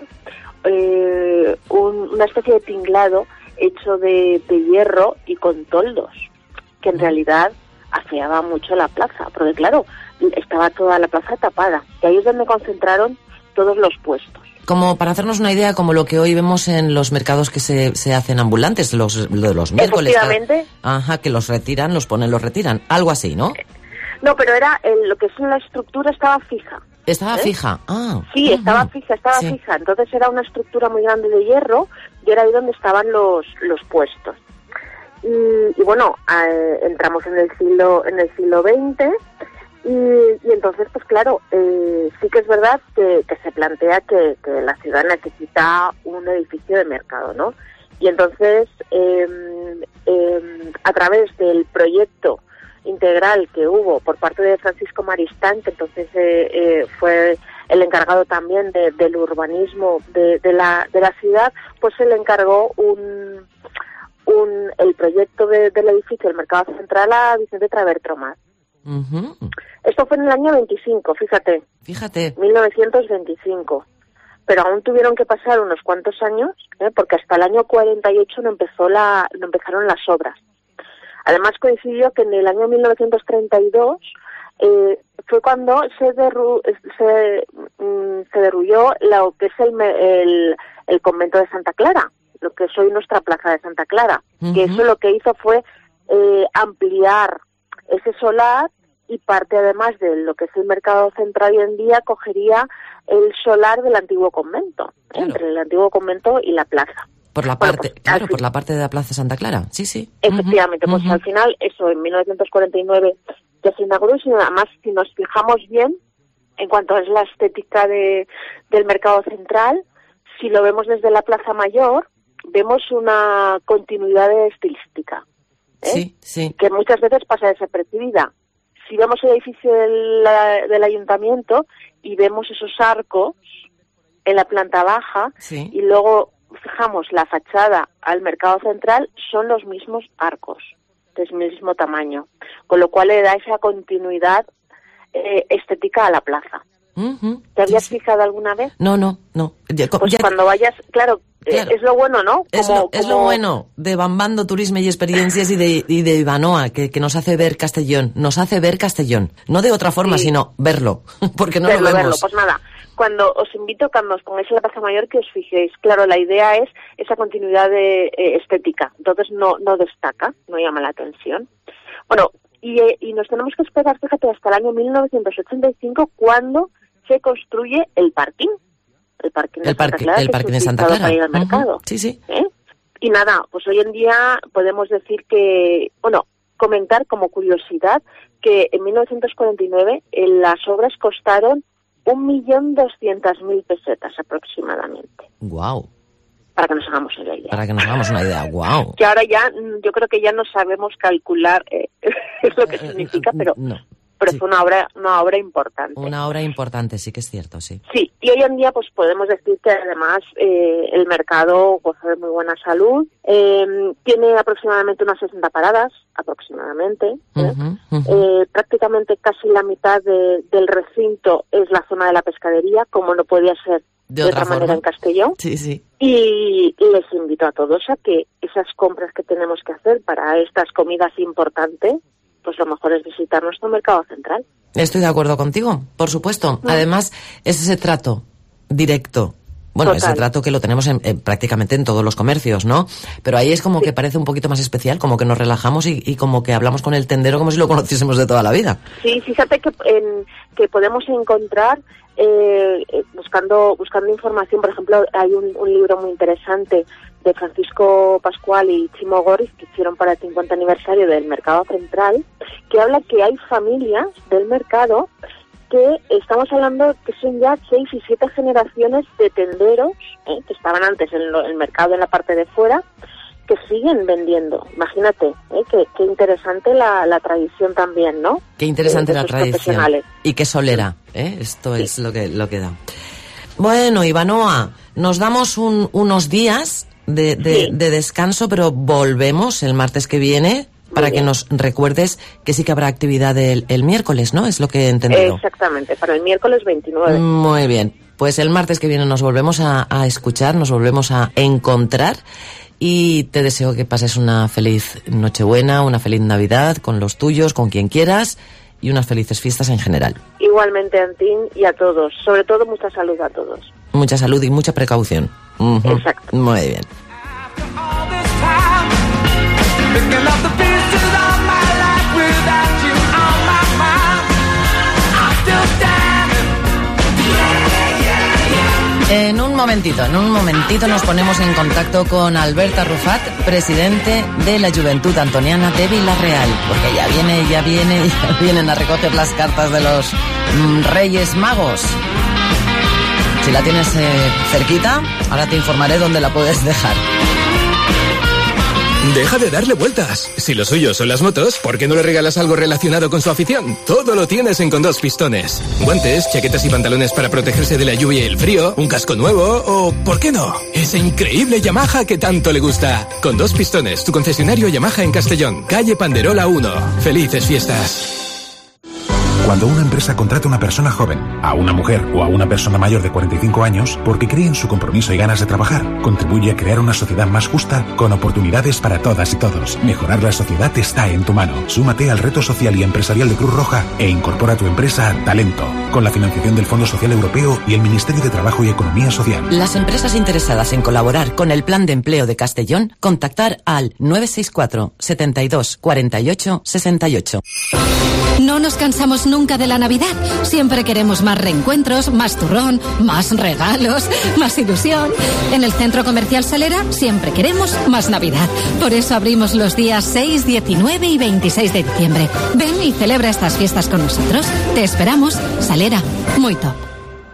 eh, un, una especie de tinglado hecho de, de hierro y con toldos, que en realidad afeaba mucho la plaza, porque claro, estaba toda la plaza tapada, y ahí es donde concentraron todos los puestos. Como para hacernos una idea, como lo que hoy vemos en los mercados que se, se hacen ambulantes, los, lo de los miércoles. Efectivamente. Que, ajá, que los retiran, los ponen, los retiran, algo así, ¿no? No, pero era el, lo que es la estructura estaba fija. Estaba ¿eh? fija, ah. Sí, uh-huh. estaba fija, estaba sí. fija. Entonces era una estructura muy grande de hierro y era ahí donde estaban los, los puestos. Y, y bueno, eh, entramos en el siglo en el siglo veinte y, y entonces, pues claro, eh, sí que es verdad que, que se plantea que, que la ciudad necesita un edificio de mercado, ¿no? Y entonces, eh, eh, a través del proyecto integral que hubo por parte de Francisco Maristán, que entonces eh, eh, fue el encargado también de, del urbanismo de, de, la, de la ciudad, pues se le encargó un... Un, el proyecto de, del edificio del Mercado Central a Vicente Travertromat. Uh-huh. Esto fue en el año veinticinco, fíjate. Fíjate. mil novecientos veinticinco. Pero aún tuvieron que pasar unos cuantos años, ¿eh? Porque hasta el año cuarenta y ocho no empezó la, no empezaron las obras. Además coincidió que en el año mil novecientos treinta y dos eh, fue cuando se, derru se, mm, se derrulló lo que es el, el, el convento de Santa Clara, lo que es hoy nuestra plaza de Santa Clara, uh-huh. que eso lo que hizo fue eh, ampliar ese solar y parte además de lo que es el mercado central hoy en día cogería el solar del antiguo convento, claro. entre el antiguo convento y la plaza. Por la parte, bueno, pues, claro, por la parte de la plaza Santa Clara, sí, sí. Efectivamente, uh-huh. pues uh-huh. al final eso en mil novecientos cuarenta y nueve ya se inauguró, y además si nos fijamos bien en cuanto es la estética de, del mercado central, si lo vemos desde la Plaza Mayor, vemos una continuidad estilística. ¿eh? Sí, sí. Que muchas veces pasa desapercibida. Si vemos el edificio del, del ayuntamiento y vemos esos arcos en la planta baja, sí. y luego fijamos la fachada al mercado central, son los mismos arcos, del mismo tamaño, con lo cual le da esa continuidad eh, estética a la plaza. Uh-huh. ¿Te habías sí, sí. fijado alguna vez? No, no, no. Ya, Pues ya, cuando vayas, claro, claro, es lo bueno, ¿no? Como, es, lo, es como... lo bueno de Bambando Turisme y Experiencias y de, y de Ivanoa, que, que nos hace ver Castellón, nos hace ver Castellón, no de otra forma, sí. sino verlo, porque no verlo, lo vemos. Verlo. Pues nada, cuando os invito, cuando os pongáis en la Plaza Mayor, que os fijéis. Claro, la idea es esa continuidad de, eh, estética, entonces no, no destaca, no llama la atención. Bueno, y, eh, y nos tenemos que esperar, fíjate, hasta el año mil novecientos ochenta y cinco, cuando se construye el parking. El parking de el Santa parque, Clara, el que parking de es Santa utilizado Clara. para ir al mercado. Uh-huh. Sí, sí. ¿Eh? Y nada, pues hoy en día podemos decir que, bueno, comentar como curiosidad que en mil novecientos cuarenta y nueve eh, las obras costaron un millón doscientas mil pesetas aproximadamente. Guau. Para que nos hagamos una idea. Para que nos hagamos una idea, guau. Que ahora ya, yo creo que ya no sabemos calcular eh, lo que significa, pero... No. Pero Sí. fue una obra, una obra importante. Una obra importante, sí que es cierto, sí. Sí, y hoy en día pues podemos decir que además eh, el mercado goza de muy buena salud, eh, tiene aproximadamente unas sesenta paradas, aproximadamente. ¿eh? Uh-huh, uh-huh. Eh, prácticamente casi la mitad de, del recinto es la zona de la pescadería, como no podía ser de, de otra, otra manera forma. en Castellón. Sí, sí. Y les invito a todos a que esas compras que tenemos que hacer para estas comidas importantes, pues lo mejor es visitar nuestro mercado central. Estoy de acuerdo contigo, por supuesto. ¿No? Además, es ese trato directo. Bueno, Total. ese trato que lo tenemos en, en, prácticamente en todos los comercios, ¿no? Pero ahí es como Sí. que parece un poquito más especial, como que nos relajamos y, y como que hablamos con el tendero como si lo conociésemos de toda la vida. Sí, fíjate que, en, que podemos encontrar, eh, buscando buscando información, por ejemplo, hay un, un libro muy interesante de Francisco Pascual y Chimo Goris, que hicieron para el cincuenta aniversario del Mercado Central, que habla que hay familias del mercado que estamos hablando que son ya seis y siete generaciones de tenderos, ¿eh? que estaban antes en lo, el mercado en la parte de fuera, que siguen vendiendo. Imagínate, ¿eh? qué, qué interesante la, la tradición también, ¿no? Qué interesante de, de la tradición. Profesionales. Y qué solera, ¿eh? Esto Sí. es lo que, lo que da. Bueno, Ivanoa, nos damos un, unos días de, de, Sí. de descanso, pero volvemos el martes que viene para que bien. nos recuerdes que sí que habrá actividad el, el miércoles, ¿no? Es lo que he entendido. Exactamente, para el miércoles veintinueve. Muy bien. Pues el martes que viene nos volvemos a, a escuchar, nos volvemos a encontrar y te deseo que pases una feliz Nochebuena, una feliz Navidad con los tuyos, con quien quieras y unas felices fiestas en general. Igualmente, Antín, y a todos. Sobre todo, mucha salud a todos. Mucha salud y mucha precaución. Ujú. Exacto. Muy bien. All this time, picking up the pieces of my life without you on my mind. I'm still standing. En un momentito, en un momentito nos ponemos en contacto con Albert Arrufat, presidente de la Juventud Antoniana de Villarreal, porque ya viene, ya viene, ya vienen a recoger las cartas de los mm, Reyes Magos. Si la tienes eh, cerquita, ahora te informaré dónde la puedes dejar. Deja de darle vueltas. Si lo suyo son las motos, ¿por qué no le regalas algo relacionado con su afición? Todo lo tienes en Con Dos Pistones. Guantes, chaquetas y pantalones para protegerse de la lluvia y el frío, un casco nuevo o, ¿por qué no?, esa increíble Yamaha que tanto le gusta. Con Dos Pistones, tu concesionario Yamaha en Castellón, calle Panderola uno. Felices fiestas. Cuando una empresa contrata a una persona joven, a una mujer o a una persona mayor de cuarenta y cinco años, porque cree en su compromiso y ganas de trabajar, contribuye a crear una sociedad más justa con oportunidades para todas y todos. Mejorar la sociedad está en tu mano. Súmate al reto social y empresarial de Cruz Roja e incorpora a tu empresa a Talento, con la financiación del Fondo Social Europeo y el Ministerio de Trabajo y Economía Social. Las empresas interesadas en colaborar con el Plan de Empleo de Castellón, contactar al nueve seis cuatro, setenta y dos, cuarenta y ocho, sesenta y ocho. No nos cansamos nunca de la Navidad. Siempre queremos más reencuentros, más turrón, más regalos, más ilusión. En el Centro Comercial Salera siempre queremos más Navidad. Por eso abrimos los días seis, diecinueve y veintiséis de diciembre. Ven y celebra estas fiestas con nosotros. Te esperamos. Salera, muy top.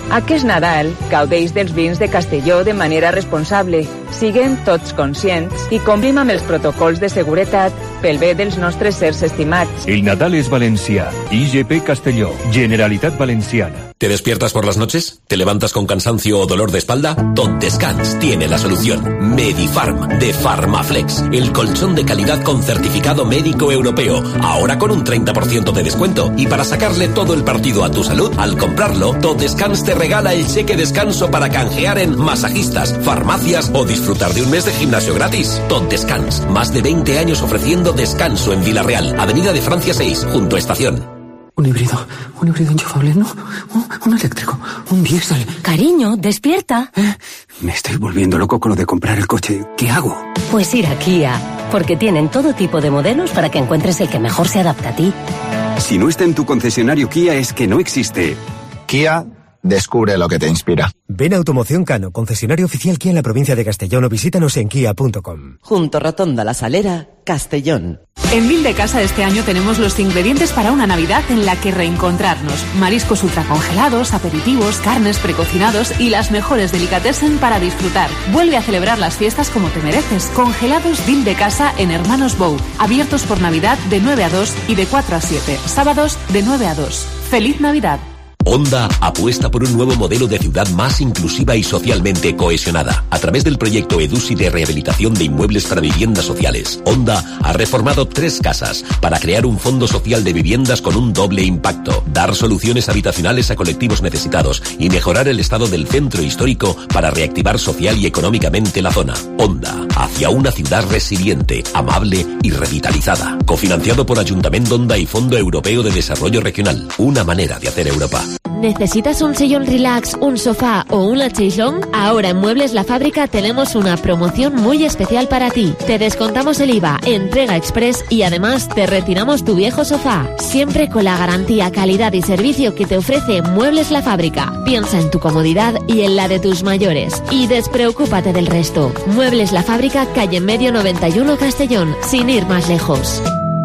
Aquest Nadal, gaudeix dels vins de Castelló de manera responsable. Siguem tots conscients i complim amb els protocols de seguretat pel bé dels nostres sers estimats. El Nadal es valencià. I G P Castelló. Generalitat Valenciana. ¿Te despiertas por las noches? ¿Te levantas con cansancio o dolor de espalda? Tot Descans tiene la solución. Medifarm, de Farmaflex. El colchón de calidad con certificado médico europeo. Ahora con un treinta por ciento de descuento. Y para sacarle todo el partido a tu salud, al comprarlo, Tot Descans te regala el cheque descanso para canjear en masajistas, farmacias o disfrutar de un mes de gimnasio gratis. Tot Descans. Más de veinte años ofreciendo descanso en Villarreal. Avenida de Francia seis, junto a Estación. Un híbrido, un híbrido enchufable, no, un, un eléctrico, un diésel. Cariño, despierta. ¿Eh? Me estoy volviendo loco con lo de comprar el coche. ¿Qué hago? Pues ir a Kia, porque tienen todo tipo de modelos para que encuentres el que mejor se adapta a ti. Si no está en tu concesionario Kia es que no existe. Kia, descubre lo que te inspira. Ven a Automoción Cano, concesionario oficial Kia en la provincia de Castellón, o visítanos en kia punto com. Junto Rotonda La Salera, Castellón. En Vil de Casa este año tenemos los ingredientes para una Navidad en la que reencontrarnos. Mariscos ultracongelados, aperitivos, carnes precocinados y las mejores delicatessen para disfrutar. Vuelve a celebrar las fiestas como te mereces. Congelados Vil de Casa en Hermanos Bou. Abiertos por Navidad de nueve a dos y de cuatro a siete. Sábados de nueve a dos. ¡Feliz Navidad! Honda apuesta por un nuevo modelo de ciudad más inclusiva y socialmente cohesionada. A través del proyecto EDUSI de rehabilitación de inmuebles para viviendas sociales, Honda ha reformado tres casas para crear un fondo social de viviendas con un doble impacto: dar soluciones habitacionales a colectivos necesitados y mejorar el estado del centro histórico para reactivar social y económicamente la zona. Honda, hacia una ciudad resiliente, amable y revitalizada. Cofinanciado por Ayuntamiento Honda y Fondo Europeo de Desarrollo Regional. Una manera de hacer Europa. ¿Necesitas un sillón relax, un sofá o una chaise-longue? Ahora en Muebles La Fábrica tenemos una promoción muy especial para ti. Te descontamos el I V A, entrega express y además te retiramos tu viejo sofá. Siempre con la garantía, calidad y servicio que te ofrece Muebles La Fábrica. Piensa en tu comodidad y en la de tus mayores. Y despreocúpate del resto. Muebles La Fábrica, calle Medio noventa y uno, Castellón, sin ir más lejos.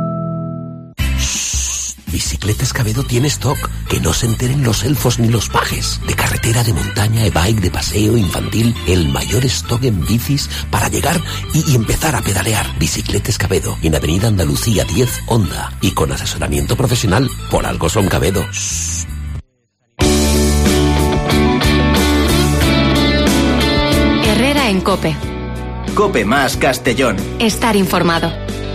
Bicicletas Cabedo tiene stock. Que no se enteren los elfos ni los pajes. De carretera, de montaña, e-bike, de paseo, infantil. El mayor stock en bicis para llegar y, y empezar a pedalear. Bicicletas Cabedo, en Avenida Andalucía diez, Honda. Y con asesoramiento profesional. Por algo son Cabedo. Shh. Herrera en COPE. COPE más Castellón. Estar informado.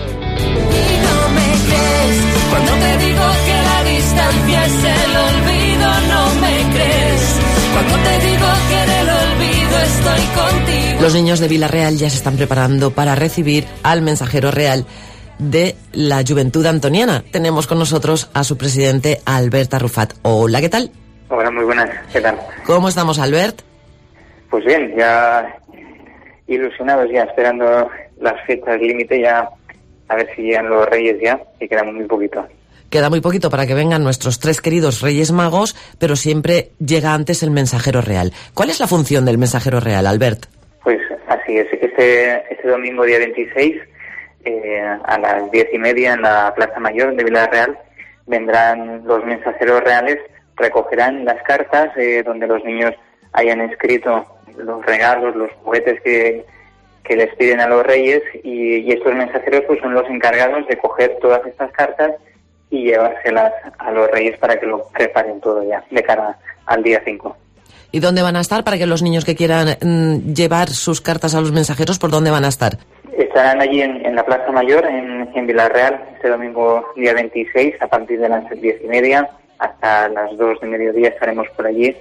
Cuando te digo que la distancia es el olvido, no me crees. Cuando te digo que en el olvido estoy contigo. Los niños de Villarreal ya se están preparando para recibir al mensajero real de la Juventud Antoniana. Tenemos con nosotros a su presidente, Albert Arrufat. Hola, ¿qué tal? Hola, muy buenas, ¿qué tal? ¿Cómo estamos, Albert? Pues bien, ya ilusionados, ya esperando las fechas límite, ya a ver si llegan los Reyes ya, y queda muy poquito. Queda muy poquito para que vengan nuestros tres queridos Reyes Magos, pero siempre llega antes el mensajero real. ¿Cuál es la función del mensajero real, Albert? Pues así es, este, este domingo día veintiséis, eh, a las diez y media en la Plaza Mayor de Villarreal, vendrán los mensajeros reales, recogerán las cartas eh, donde los niños hayan escrito los regalos, los juguetes que... que les piden a los reyes, y, y estos mensajeros pues son los encargados de coger todas estas cartas y llevárselas a los reyes para que lo preparen todo ya, de cara al día cinco. ¿Y dónde van a estar para que los niños que quieran mmm, llevar sus cartas a los mensajeros, por dónde van a estar? Estarán allí en, en la Plaza Mayor, en, en Villarreal, este domingo día veintiséis, a partir de las diez y media hasta las dos de mediodía estaremos por allí.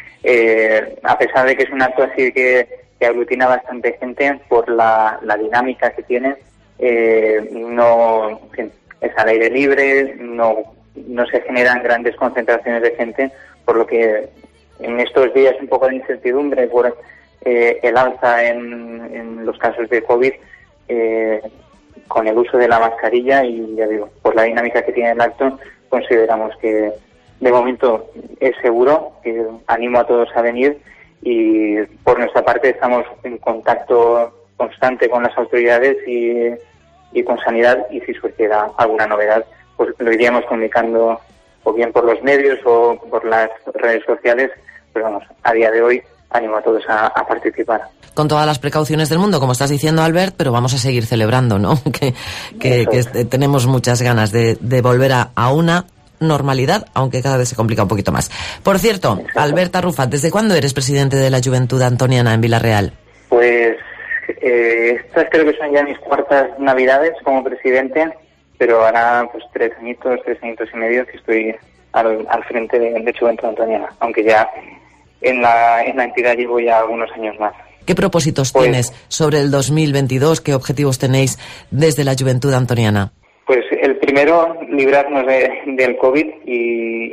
Eh, a pesar de que es un acto así que que aglutina bastante gente por la, la dinámica que tiene, eh, no en fin, es al aire libre, no, no se generan grandes concentraciones de gente, por lo que en estos días un poco de incertidumbre por eh, el alza en, en los casos de COVID, eh, con el uso de la mascarilla y ya digo, por la dinámica que tiene el acto, consideramos que de momento es seguro, que animo a todos a venir. Y por nuestra parte estamos en contacto constante con las autoridades y, y con Sanidad, y si surgiera alguna novedad, pues lo iríamos comunicando o bien por los medios o por las redes sociales pero vamos, a día de hoy animo a todos a, a participar. Con todas las precauciones del mundo, como estás diciendo, Albert, pero vamos a seguir celebrando, ¿no? Que, que, que es. tenemos muchas ganas de, de volver a, a una normalidad, aunque cada vez se complica un poquito más. Por cierto, Exacto. Albert Arrufat, ¿desde cuándo eres presidente de la Juventud Antoniana en Vila-real? Pues eh, estas creo que son ya mis cuartas navidades como presidente, pero ahora pues tres añitos, tres añitos y medio que estoy al, al frente de, de Juventud Antoniana, aunque ya en la, en la entidad llevo ya algunos años más. ¿Qué propósitos pues, tienes sobre el dos mil veintidós? ¿Qué objetivos tenéis desde la Juventud Antoniana? Pues el primero, librarnos de, del COVID y,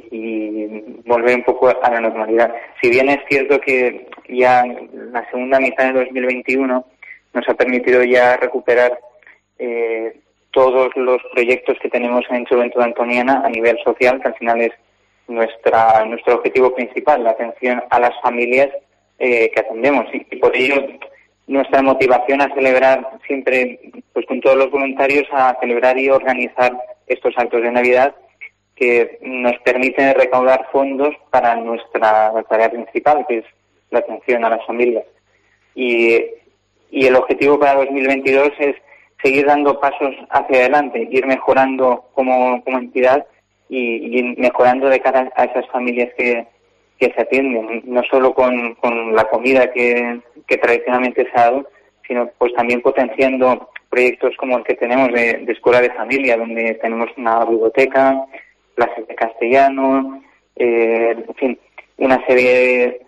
y volver un poco a la normalidad. Si bien es cierto que ya la segunda mitad de dos mil veintiuno nos ha permitido ya recuperar eh, todos los proyectos que tenemos en Juventud Antoniana a nivel social, que al final es nuestra nuestro objetivo principal, la atención a las familias eh, que atendemos. Y, y por ello nuestra motivación a celebrar siempre, pues con todos los voluntarios, a celebrar y organizar estos actos de Navidad que nos permiten recaudar fondos para nuestra tarea principal, que es la atención a las familias. Y, y el objetivo para dos mil veintidós es seguir dando pasos hacia adelante, ir mejorando como, como entidad y, y mejorando de cara a esas familias que, que se atienden, no solo con, con la comida que, que tradicionalmente se ha dado, sino pues también potenciando proyectos como el que tenemos de, de Escuela de Familia, donde tenemos una biblioteca, clases de castellano, eh, en fin, una serie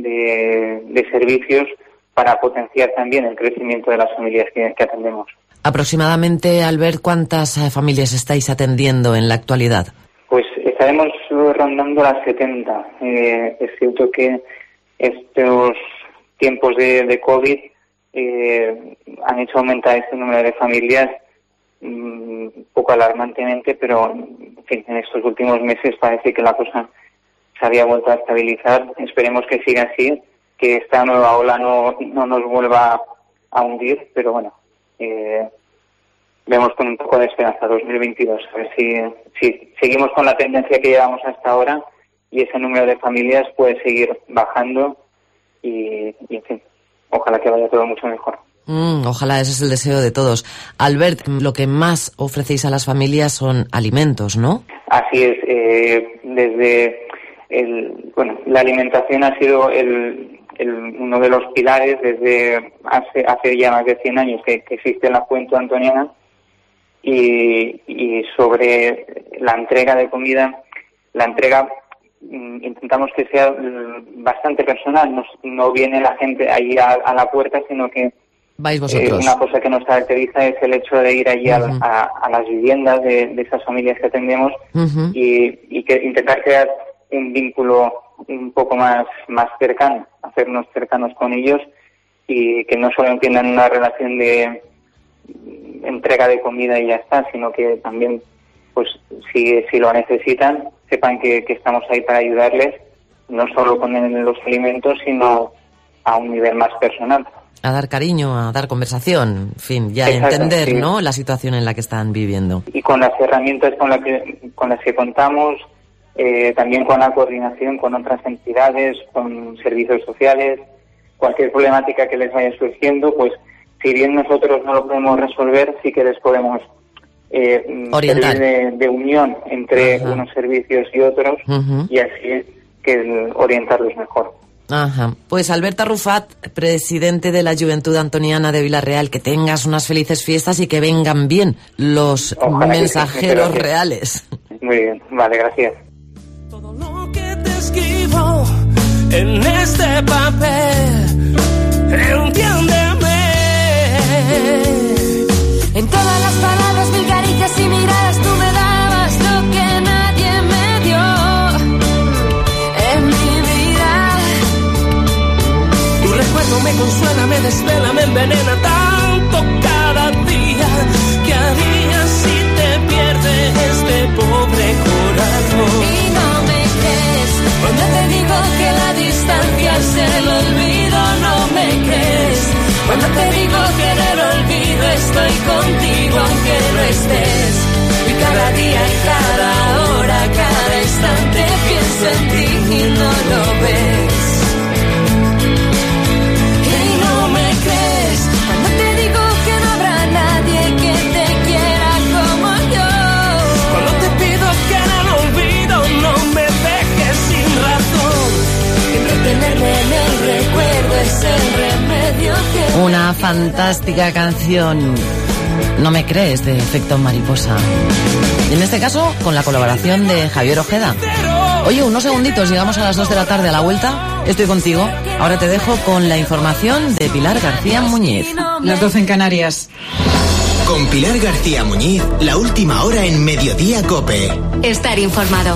de, de servicios para potenciar también el crecimiento de las familias que, que atendemos. Aproximadamente, Albert, ¿cuántas eh, familias estáis atendiendo en la actualidad? Pues estaremos rondando las setenta. Eh, es cierto que estos tiempos de, de COVID eh, han hecho aumentar este número de familias un mm, poco alarmantemente, pero en fin, en estos últimos meses parece que la cosa se había vuelto a estabilizar. Esperemos que siga así, que esta nueva ola no, no nos vuelva a hundir, pero bueno, eh, vemos con un poco de esperanza dos mil veintidós, a ver si, si seguimos con la tendencia que llevamos hasta ahora y ese número de familias puede seguir bajando y, y en fin, ojalá que vaya todo mucho mejor. Mm, ojalá, ese es el deseo de todos. Albert, lo que más ofrecéis a las familias son alimentos, ¿no? Así es, eh, desde el, bueno, la alimentación ha sido el, el, uno de los pilares desde hace, hace ya más de cien años que, que existe la Juventud Antoniana. Y, y sobre la entrega de comida, la entrega mm, intentamos que sea mm, bastante personal, no, no viene la gente ahí a, a la puerta, sino que vais vosotros. Eh, una cosa que nos caracteriza es el hecho de ir allí uh-huh. a, a, a las viviendas de, de esas familias que atendemos uh-huh. y, y que intentar crear un vínculo un poco más, más cercano, hacernos cercanos con ellos y que no solo entiendan una relación de entrega de comida y ya está, sino que también, pues si, si lo necesitan, sepan que, que estamos ahí para ayudarles, no solo con el, los alimentos, sino a un nivel más personal. A dar cariño, a dar conversación, en fin, ya Exacto, entender, sí. ¿no?, la situación en la que están viviendo. Y con las herramientas con, la que, con las que contamos, eh, también con la coordinación con otras entidades, con servicios sociales, cualquier problemática que les vaya surgiendo, pues si bien nosotros no lo podemos resolver, sí que les podemos eh, orientar de, de unión entre Ajá. unos servicios y otros uh-huh. y así que orientarlos mejor. Ajá. Pues Albert Arrufat, presidente de la Juventud Antoniana de Vila-real, que tengas unas felices fiestas y que vengan bien los Ojalá mensajeros que reales. Muy bien, vale, gracias. Todo lo que te escribo en este papel, entiéndeme. En todas las palabras, mil caricias y miradas, tú me dabas lo que nadie me dio en mi vida. Tu recuerdo me consuela, me desvela, me envenena tanto cada día. ¿Qué harías si te pierde este pobre corazón? Y no me crees cuando te digo que la distancia es el olvido, no me crees cuando te digo que en el olvido estoy contigo aunque no estés. Y cada día y cada hora, cada instante pienso en ti y no lo ves. fantástica canción No me crees, de Efecto Mariposa. Y en este caso, con la colaboración de Javier Ojeda. Oye, unos segunditos, llegamos a las dos de la tarde a la vuelta. Estoy contigo. Ahora te dejo con la información de Pilar García Muñiz. Las doce en Canarias. Con Pilar García Muñiz, la última hora en Mediodía COPE. Estar informado.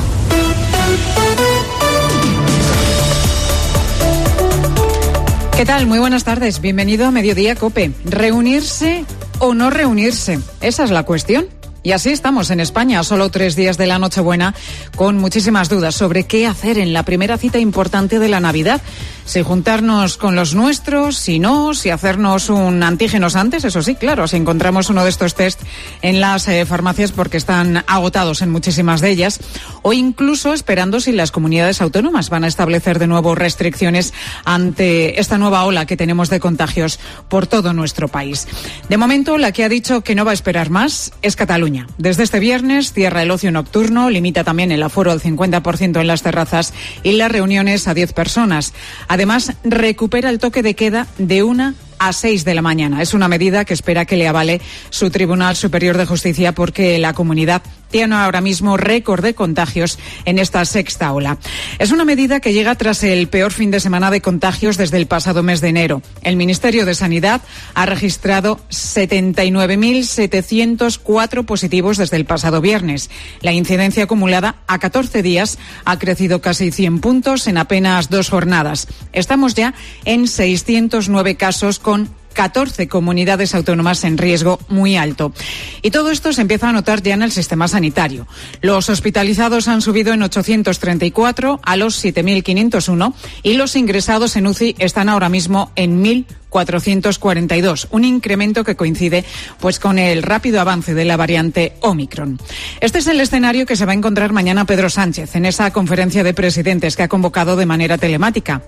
¿Qué tal? Muy buenas tardes. Bienvenido a Mediodía COPE. ¿Reunirse o no reunirse? Esa es la cuestión. Y así estamos en España, a solo tres días de la Nochebuena, con muchísimas dudas sobre qué hacer en la primera cita importante de la Navidad. Si juntarnos con los nuestros, si no, si hacernos un antígenos antes, eso sí, claro, si encontramos uno de estos test en las eh, farmacias porque están agotados en muchísimas de ellas, o incluso esperando si las comunidades autónomas van a establecer de nuevo restricciones ante esta nueva ola que tenemos de contagios por todo nuestro país. De momento, la que ha dicho que no va a esperar más es Cataluña. Desde este viernes cierra el ocio nocturno, limita también el aforo al cincuenta por ciento en las terrazas y las reuniones a diez personas. Además, recupera el toque de queda de una a seis de la mañana. Es una medida que espera que le avale su Tribunal Superior de Justicia porque la comunidad tiene ahora mismo récord de contagios en esta sexta ola. Es una medida que llega tras el peor fin de semana de contagios desde el pasado mes de enero. El Ministerio de Sanidad ha registrado setenta y nueve mil setecientos cuatro positivos desde el pasado viernes. La incidencia acumulada a catorce días ha crecido casi cien puntos en apenas dos jornadas. Estamos ya en seiscientos nueve casos con catorce comunidades autónomas en riesgo muy alto. Y todo esto se empieza a notar ya en el sistema sanitario. Los hospitalizados han subido en ochocientos treinta y cuatro a los siete mil quinientos uno y los ingresados en U C I están ahora mismo en mil cuatrocientos cuarenta y dos, un incremento que coincide pues con el rápido avance de la variante Omicron. Este es el escenario que se va a encontrar mañana Pedro Sánchez en esa conferencia de presidentes que ha convocado de manera telemática.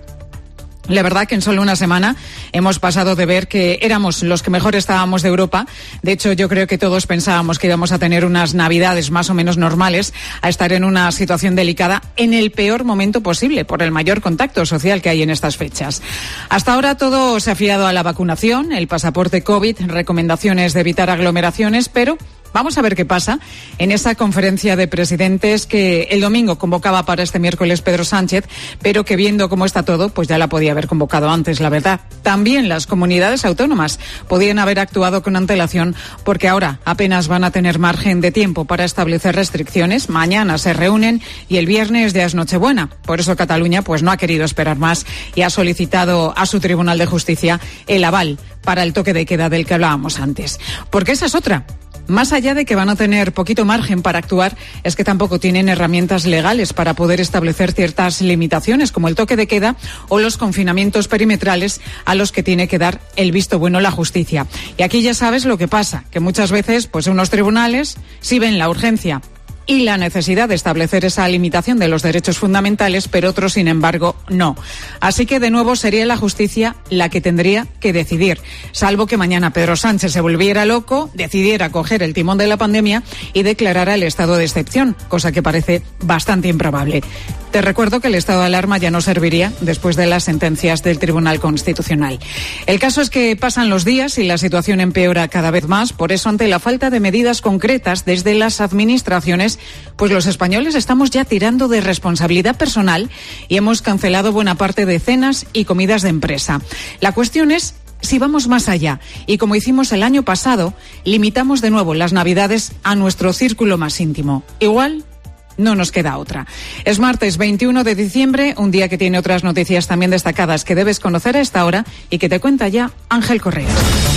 La verdad que en solo una semana hemos pasado de ver que éramos los que mejor estábamos de Europa. De hecho, yo creo que todos pensábamos que íbamos a tener unas Navidades más o menos normales, a estar en una situación delicada en el peor momento posible por el mayor contacto social que hay en estas fechas. Hasta ahora todo se ha fiado a la vacunación, el pasaporte COVID, recomendaciones de evitar aglomeraciones, pero vamos a ver qué pasa en esa conferencia de presidentes que el domingo convocaba para este miércoles Pedro Sánchez, pero que viendo cómo está todo, pues ya la podía haber convocado antes, la verdad. También las comunidades autónomas podían haber actuado con antelación porque ahora apenas van a tener margen de tiempo para establecer restricciones. Mañana se reúnen y el viernes ya es Nochebuena. Por eso Cataluña pues no ha querido esperar más y ha solicitado a su Tribunal de Justicia el aval para el toque de queda del que hablábamos antes. Porque esa es otra. Más allá de que van a tener poquito margen para actuar, es que tampoco tienen herramientas legales para poder establecer ciertas limitaciones, como el toque de queda o los confinamientos perimetrales a los que tiene que dar el visto bueno la justicia. Y aquí ya sabes lo que pasa, que muchas veces pues unos tribunales sí ven la urgencia y la necesidad de establecer esa limitación de los derechos fundamentales, pero otros, sin embargo, no. Así que, de nuevo, sería la justicia la que tendría que decidir, salvo que mañana Pedro Sánchez se volviera loco, decidiera coger el timón de la pandemia y declarara el estado de excepción, cosa que parece bastante improbable. Te recuerdo que el estado de alarma ya no serviría después de las sentencias del Tribunal Constitucional. El caso es que pasan los días y la situación empeora cada vez más. Por eso, ante la falta de medidas concretas desde las administraciones, pues los españoles estamos ya tirando de responsabilidad personal y hemos cancelado buena parte de cenas y comidas de empresa. La cuestión es si vamos más allá y, como hicimos el año pasado, limitamos de nuevo las Navidades a nuestro círculo más íntimo. Igual no nos queda otra. Es martes veintiuno de diciembre, un día que tiene otras noticias también destacadas que debes conocer a esta hora y que te cuenta ya Ángel Correa.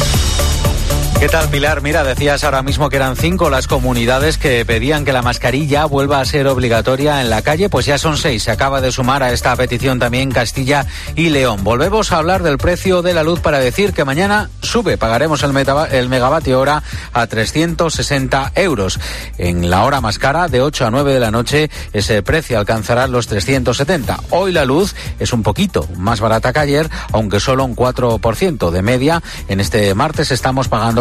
¿Qué tal, Pilar? Mira, decías ahora mismo que eran cinco las comunidades que pedían que la mascarilla vuelva a ser obligatoria en la calle, pues ya son seis. Se acaba de sumar a esta petición también Castilla y León. Volvemos a hablar del precio de la luz para decir que mañana sube. Pagaremos el, meta, el megavatio hora a trescientos sesenta euros. En la hora más cara, de ocho a nueve de la noche, ese precio alcanzará los trescientos setenta. Hoy la luz es un poquito más barata que ayer, aunque solo un cuatro por ciento de media. En este martes estamos pagando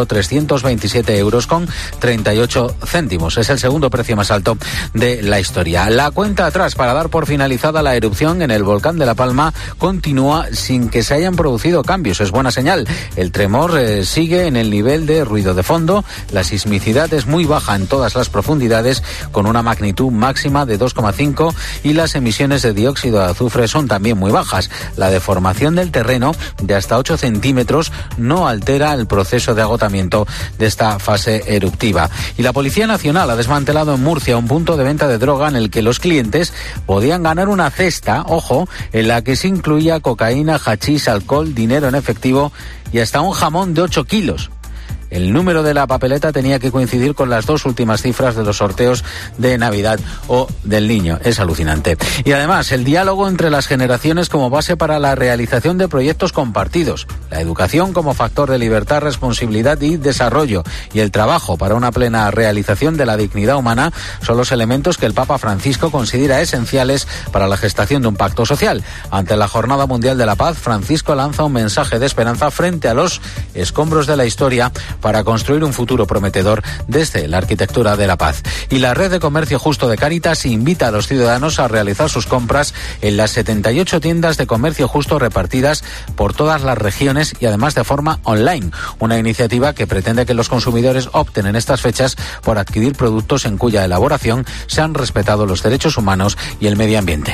trescientos veintisiete euros con treinta y ocho céntimos. Es el segundo precio más alto de la historia. La cuenta atrás para dar por finalizada la erupción en el volcán de La Palma continúa sin que se hayan producido cambios. Es buena señal. El tremor eh, sigue en el nivel de ruido de fondo. La sismicidad es muy baja en todas las profundidades, con una magnitud máxima de dos coma cinco, y las emisiones de dióxido de azufre son también muy bajas. La deformación del terreno de hasta ocho centímetros no altera el proceso de agotamiento de esta fase eruptiva. Y la Policía Nacional ha desmantelado en Murcia un punto de venta de droga en el que los clientes podían ganar una cesta, ojo, en la que se incluía cocaína, hachís, alcohol, dinero en efectivo y hasta un jamón de ocho kilos. El número de la papeleta tenía que coincidir con las dos últimas cifras de los sorteos de Navidad o del Niño. Es alucinante. Y además, el diálogo entre las generaciones como base para la realización de proyectos compartidos. La educación como factor de libertad, responsabilidad y desarrollo. Y el trabajo para una plena realización de la dignidad humana son los elementos que el Papa Francisco considera esenciales para la gestación de un pacto social. Ante la Jornada Mundial de la Paz, Francisco lanza un mensaje de esperanza frente a los escombros de la historia para construir un futuro prometedor desde la arquitectura de la paz. Y la Red de Comercio Justo de Cáritas invita a los ciudadanos a realizar sus compras en las setenta y ocho tiendas de comercio justo repartidas por todas las regiones y además de forma online. Una iniciativa que pretende que los consumidores opten en estas fechas por adquirir productos en cuya elaboración se han respetado los derechos humanos y el medio ambiente.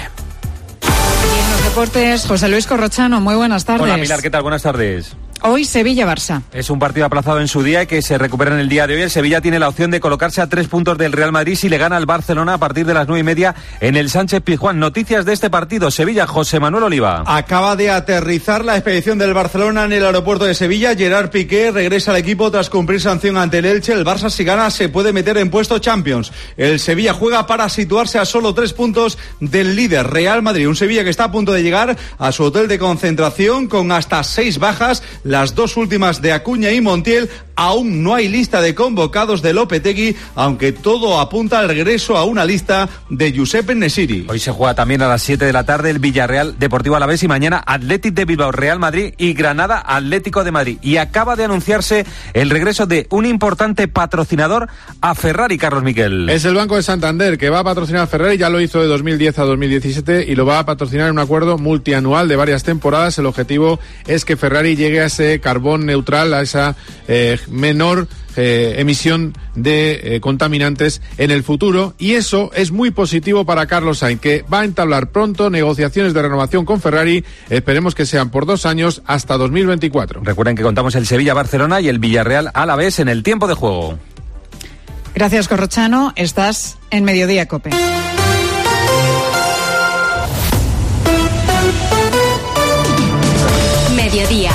Y en los deportes, José Luis Corrochano, muy buenas tardes. Hola Pilar, ¿qué tal? Buenas tardes. Hoy Sevilla-Barça. Es un partido aplazado en su día y que se recupera en el día de hoy. El Sevilla tiene la opción de colocarse a tres puntos del Real Madrid si le gana al Barcelona a partir de las nueve y media en el Sánchez-Pizjuán. Noticias de este partido. Sevilla, José Manuel Oliva. Acaba de aterrizar la expedición del Barcelona en el aeropuerto de Sevilla. Gerard Piqué regresa al equipo tras cumplir sanción ante el Elche. El Barça, si gana, se puede meter en puesto Champions. El Sevilla juega para situarse a solo tres puntos del líder Real Madrid. Un Sevilla que está a punto de llegar a su hotel de concentración con hasta seis bajas, las dos últimas de Acuña y Montiel. Aún no hay lista de convocados de Lopetegui, aunque todo apunta al regreso a una lista de Giuseppe Nesiri. Hoy se juega también a las siete de la tarde el Villarreal Deportivo Alavés y mañana Athletic de Bilbao Real Madrid y Granada Atlético de Madrid. Y acaba de anunciarse el regreso de un importante patrocinador a Ferrari, Carlos Miquel. Es el Banco de Santander que va a patrocinar a Ferrari, ya lo hizo de dos mil diez a dos mil diecisiete y lo va a patrocinar en un acuerdo multianual de varias temporadas. El objetivo es que Ferrari llegue a ese carbón neutral, a esa eh, menor eh, emisión de eh, contaminantes en el futuro, y eso es muy positivo para Carlos Sainz, que va a entablar pronto negociaciones de renovación con Ferrari. Esperemos que sean por dos años hasta dos mil veinticuatro. Recuerden que contamos el Sevilla-Barcelona y el Villarreal Alavés en el tiempo de juego. Gracias, Corrochano. Estás en Mediodía COPE. Mediodía.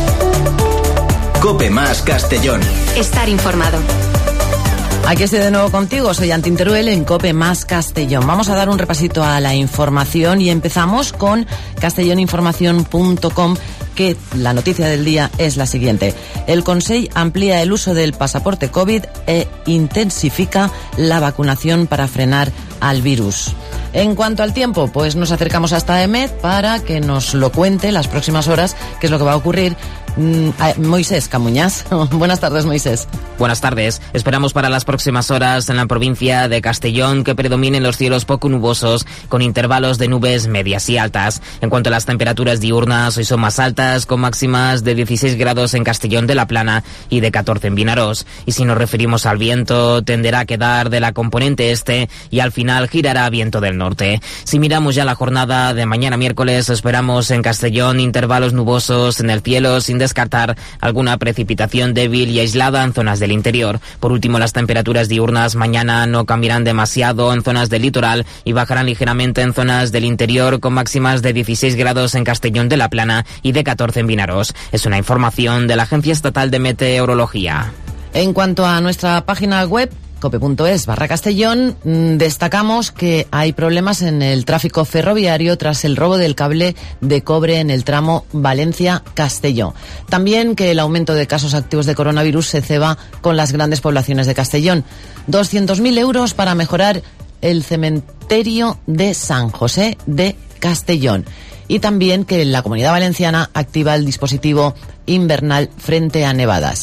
COPE más Castellón. Estar informado. Aquí estoy de nuevo contigo, soy Antin Teruel en COPE más Castellón. Vamos a dar un repasito a la información y empezamos con castelloninformación punto com, que la noticia del día es la siguiente. El Consell amplía el uso del pasaporte COVID e intensifica la vacunación para frenar al virus. En cuanto al tiempo, pues nos acercamos hasta EMET para que nos lo cuente las próximas horas, qué es lo que va a ocurrir. Moisés Camuñas. Buenas tardes, Moisés. Buenas tardes. Esperamos para las próximas horas en la provincia de Castellón que predominen los cielos poco nubosos con intervalos de nubes medias y altas. En cuanto a las temperaturas diurnas, hoy son más altas, con máximas de dieciséis grados en Castellón de la Plana y de catorce en Vinarós. Y si nos referimos al viento, tenderá a quedar de la componente este y al final girará a viento del norte. Si miramos ya la jornada de mañana miércoles, esperamos en Castellón intervalos nubosos en el cielo, sin descartar alguna precipitación débil y aislada en zonas del interior. Por último, las temperaturas diurnas mañana no cambiarán demasiado en zonas del litoral y bajarán ligeramente en zonas del interior, con máximas de dieciséis grados en Castellón de la Plana y de catorce en Vinarós. Es una información de la Agencia Estatal de Meteorología. En cuanto a nuestra página web, cope.es barra Castellón, destacamos que hay problemas en el tráfico ferroviario tras el robo del cable de cobre en el tramo Valencia-Castelló. También que el aumento de casos activos de coronavirus se ceba con las grandes poblaciones de Castellón. doscientos mil euros para mejorar el cementerio de San José de Castellón. Y también que la Comunidad Valenciana activa el dispositivo invernal frente a nevadas.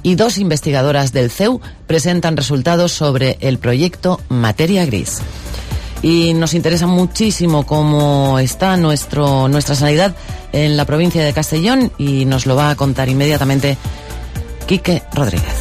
y dos investigadoras del C E U presentan resultados sobre el proyecto Materia Gris. Y nos interesa muchísimo cómo está nuestro, nuestra sanidad en la provincia de Castellón y nos lo va a contar inmediatamente Quique Rodríguez.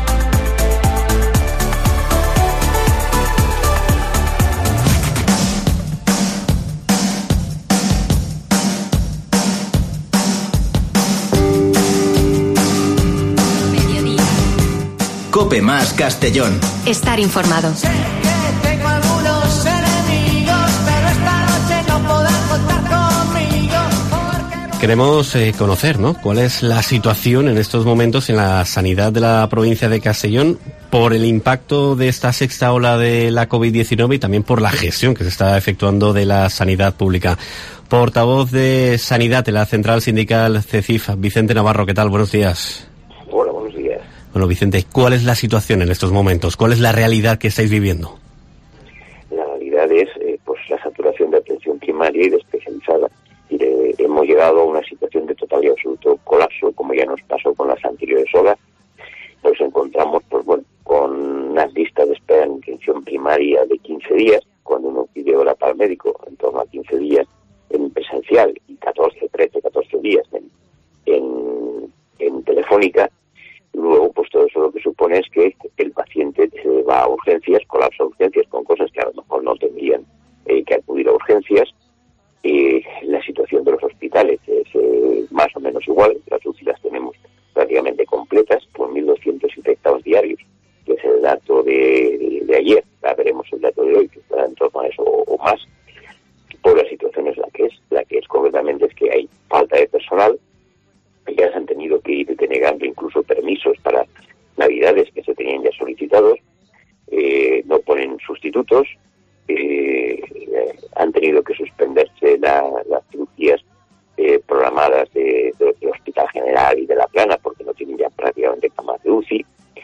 Cope Más Castellón. Estar informado. Sé que tengo algunos enemigos, pero esta noche no podrán contar conmigo. Queremos eh, conocer, ¿no?, cuál es la situación en estos momentos en la sanidad de la provincia de Castellón por el impacto de esta sexta ola de la COVID diecinueve y también por la gestión que se está efectuando de la sanidad pública. Portavoz de Sanidad de la Central Sindical CECIF, Vicente Navarro, ¿qué tal? Buenos días. Hola, buenos días. Bueno, Vicente, ¿cuál es la situación en estos momentos? ¿Cuál es la realidad que estáis viviendo? La realidad es eh, pues la saturación de atención primaria y de especializada. Y de, hemos llegado a una situación de total y absoluto colapso, como ya nos pasó con las anteriores olas. Nos encontramos pues bueno, con unas listas de espera en atención primaria de quince días, cuando uno pide hora para el médico, en torno a quince días en presencial y catorce, trece, catorce días en, en, en telefónica. Luego, pues todo eso lo que supone es que el paciente se va a urgencias, colapsa urgencias con cosas que a lo mejor no tendrían eh, que acudir a urgencias. Eh, la situación de los hospitales es eh, más o menos igual. Las U C I las tenemos prácticamente completas por mil doscientos infectados diarios, que es el dato de, de, de ayer. Ya veremos el dato de hoy, que está en torno a eso o, o más. Pues la situación es la que es. La que es concretamente es que hay falta de personal. Ya se han tenido que ir denegando incluso permisos para navidades que se tenían ya solicitados, eh, no ponen sustitutos, eh, eh, han tenido que suspenderse la, las cirugías eh, programadas de, de, del Hospital General y de La Plana porque no tienen ya prácticamente camas de U C I.